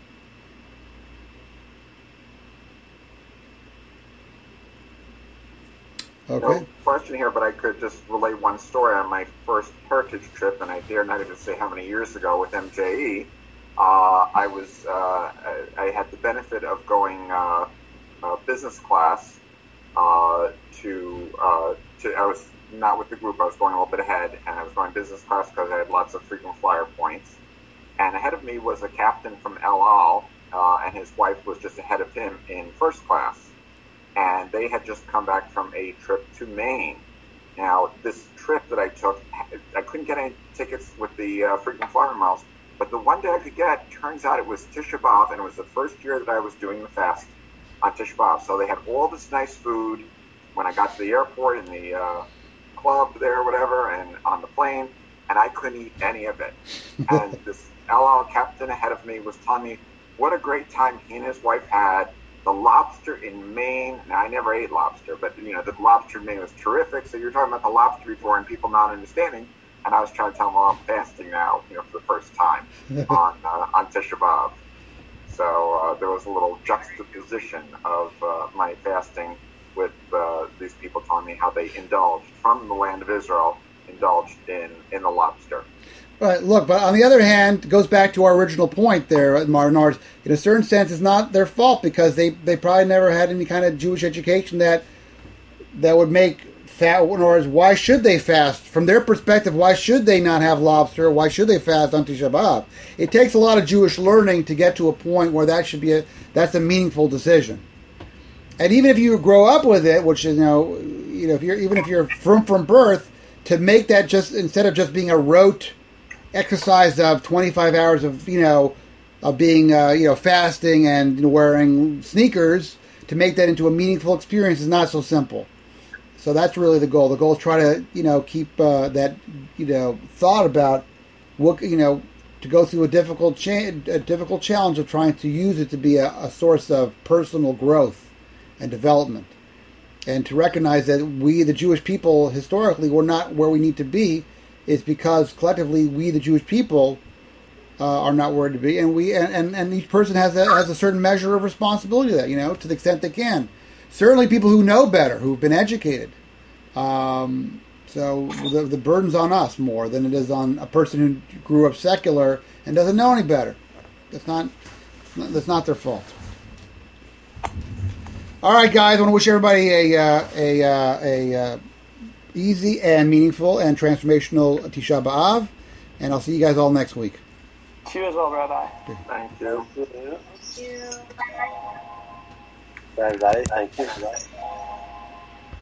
Okay. No question here, but I could just relate one story on my first Heritage trip, and I dare not even say how many years ago with M J E. Uh, I was uh, I, I had the benefit of going uh, uh, business class uh, to uh, to. I was not with the group. I was going a little bit ahead, and I was going business class because I had lots of frequent flyer points. And ahead of me was a captain from El Al, uh, and his wife was just ahead of him in first class. And they had just come back from a trip to Maine. Now, this trip that I took, I couldn't get any tickets with the uh, frequent flyer miles, but the one day I could get, turns out it was Tisha B'Av, and it was the first year that I was doing the fast on Tisha B'Av. So they had all this nice food when I got to the airport, in the uh, club there, whatever, and on the plane, and I couldn't eat any of it. And this El Al captain ahead of me was telling me what a great time he and his wife had. The lobster in Maine, now I never ate lobster, but you know, the lobster in Maine was terrific. So you're talking about the lobster before and people not understanding, and I was trying to tell them, well, I'm fasting now, you know, for the first time on uh, on Tisha B'Av. So uh, there was a little juxtaposition of uh, my fasting with uh, these people telling me how they indulged from the land of Israel, indulged in, in the lobster. Right, look, but on the other hand, it goes back to our original point there, Marnard. In a certain sense, it's not their fault because they, they probably never had any kind of Jewish education that that would make fast. In other words, why should they fast? From their perspective, why should they not have lobster? Why should they fast on Tisha B'Av? It takes a lot of Jewish learning to get to a point where that should be a that's a meaningful decision. And even if you grow up with it, which is, you know, you know, if you're even if you're from from birth, to make that just instead of just being a rote exercise of twenty-five hours of, you know, of being, uh, you know, fasting and, you know, wearing sneakers, to make that into a meaningful experience is not so simple. So that's really the goal. The goal is try to, you know, keep uh, that, you know, thought about what, you know, to go through a difficult cha- a difficult challenge of trying to use it to be a, a source of personal growth and development. And to recognize that we, the Jewish people, historically, we're not where we need to be. Is because collectively we, the Jewish people, uh, are not where to be, and we and, and, and each person has a has a certain measure of responsibility to that, you know, to the extent they can. Certainly, people who know better, who've been educated. Um, so the the burden's on us more than it is on a person who grew up secular and doesn't know any better. That's not that's not their fault. All right, guys, I want to wish everybody a uh, a uh, a. Uh, easy and meaningful and transformational Tisha B'Av, and I'll see you guys all next week. See you as well, Rabbi. Thank you. Thank you. Bye, bye. Thank you. Bye.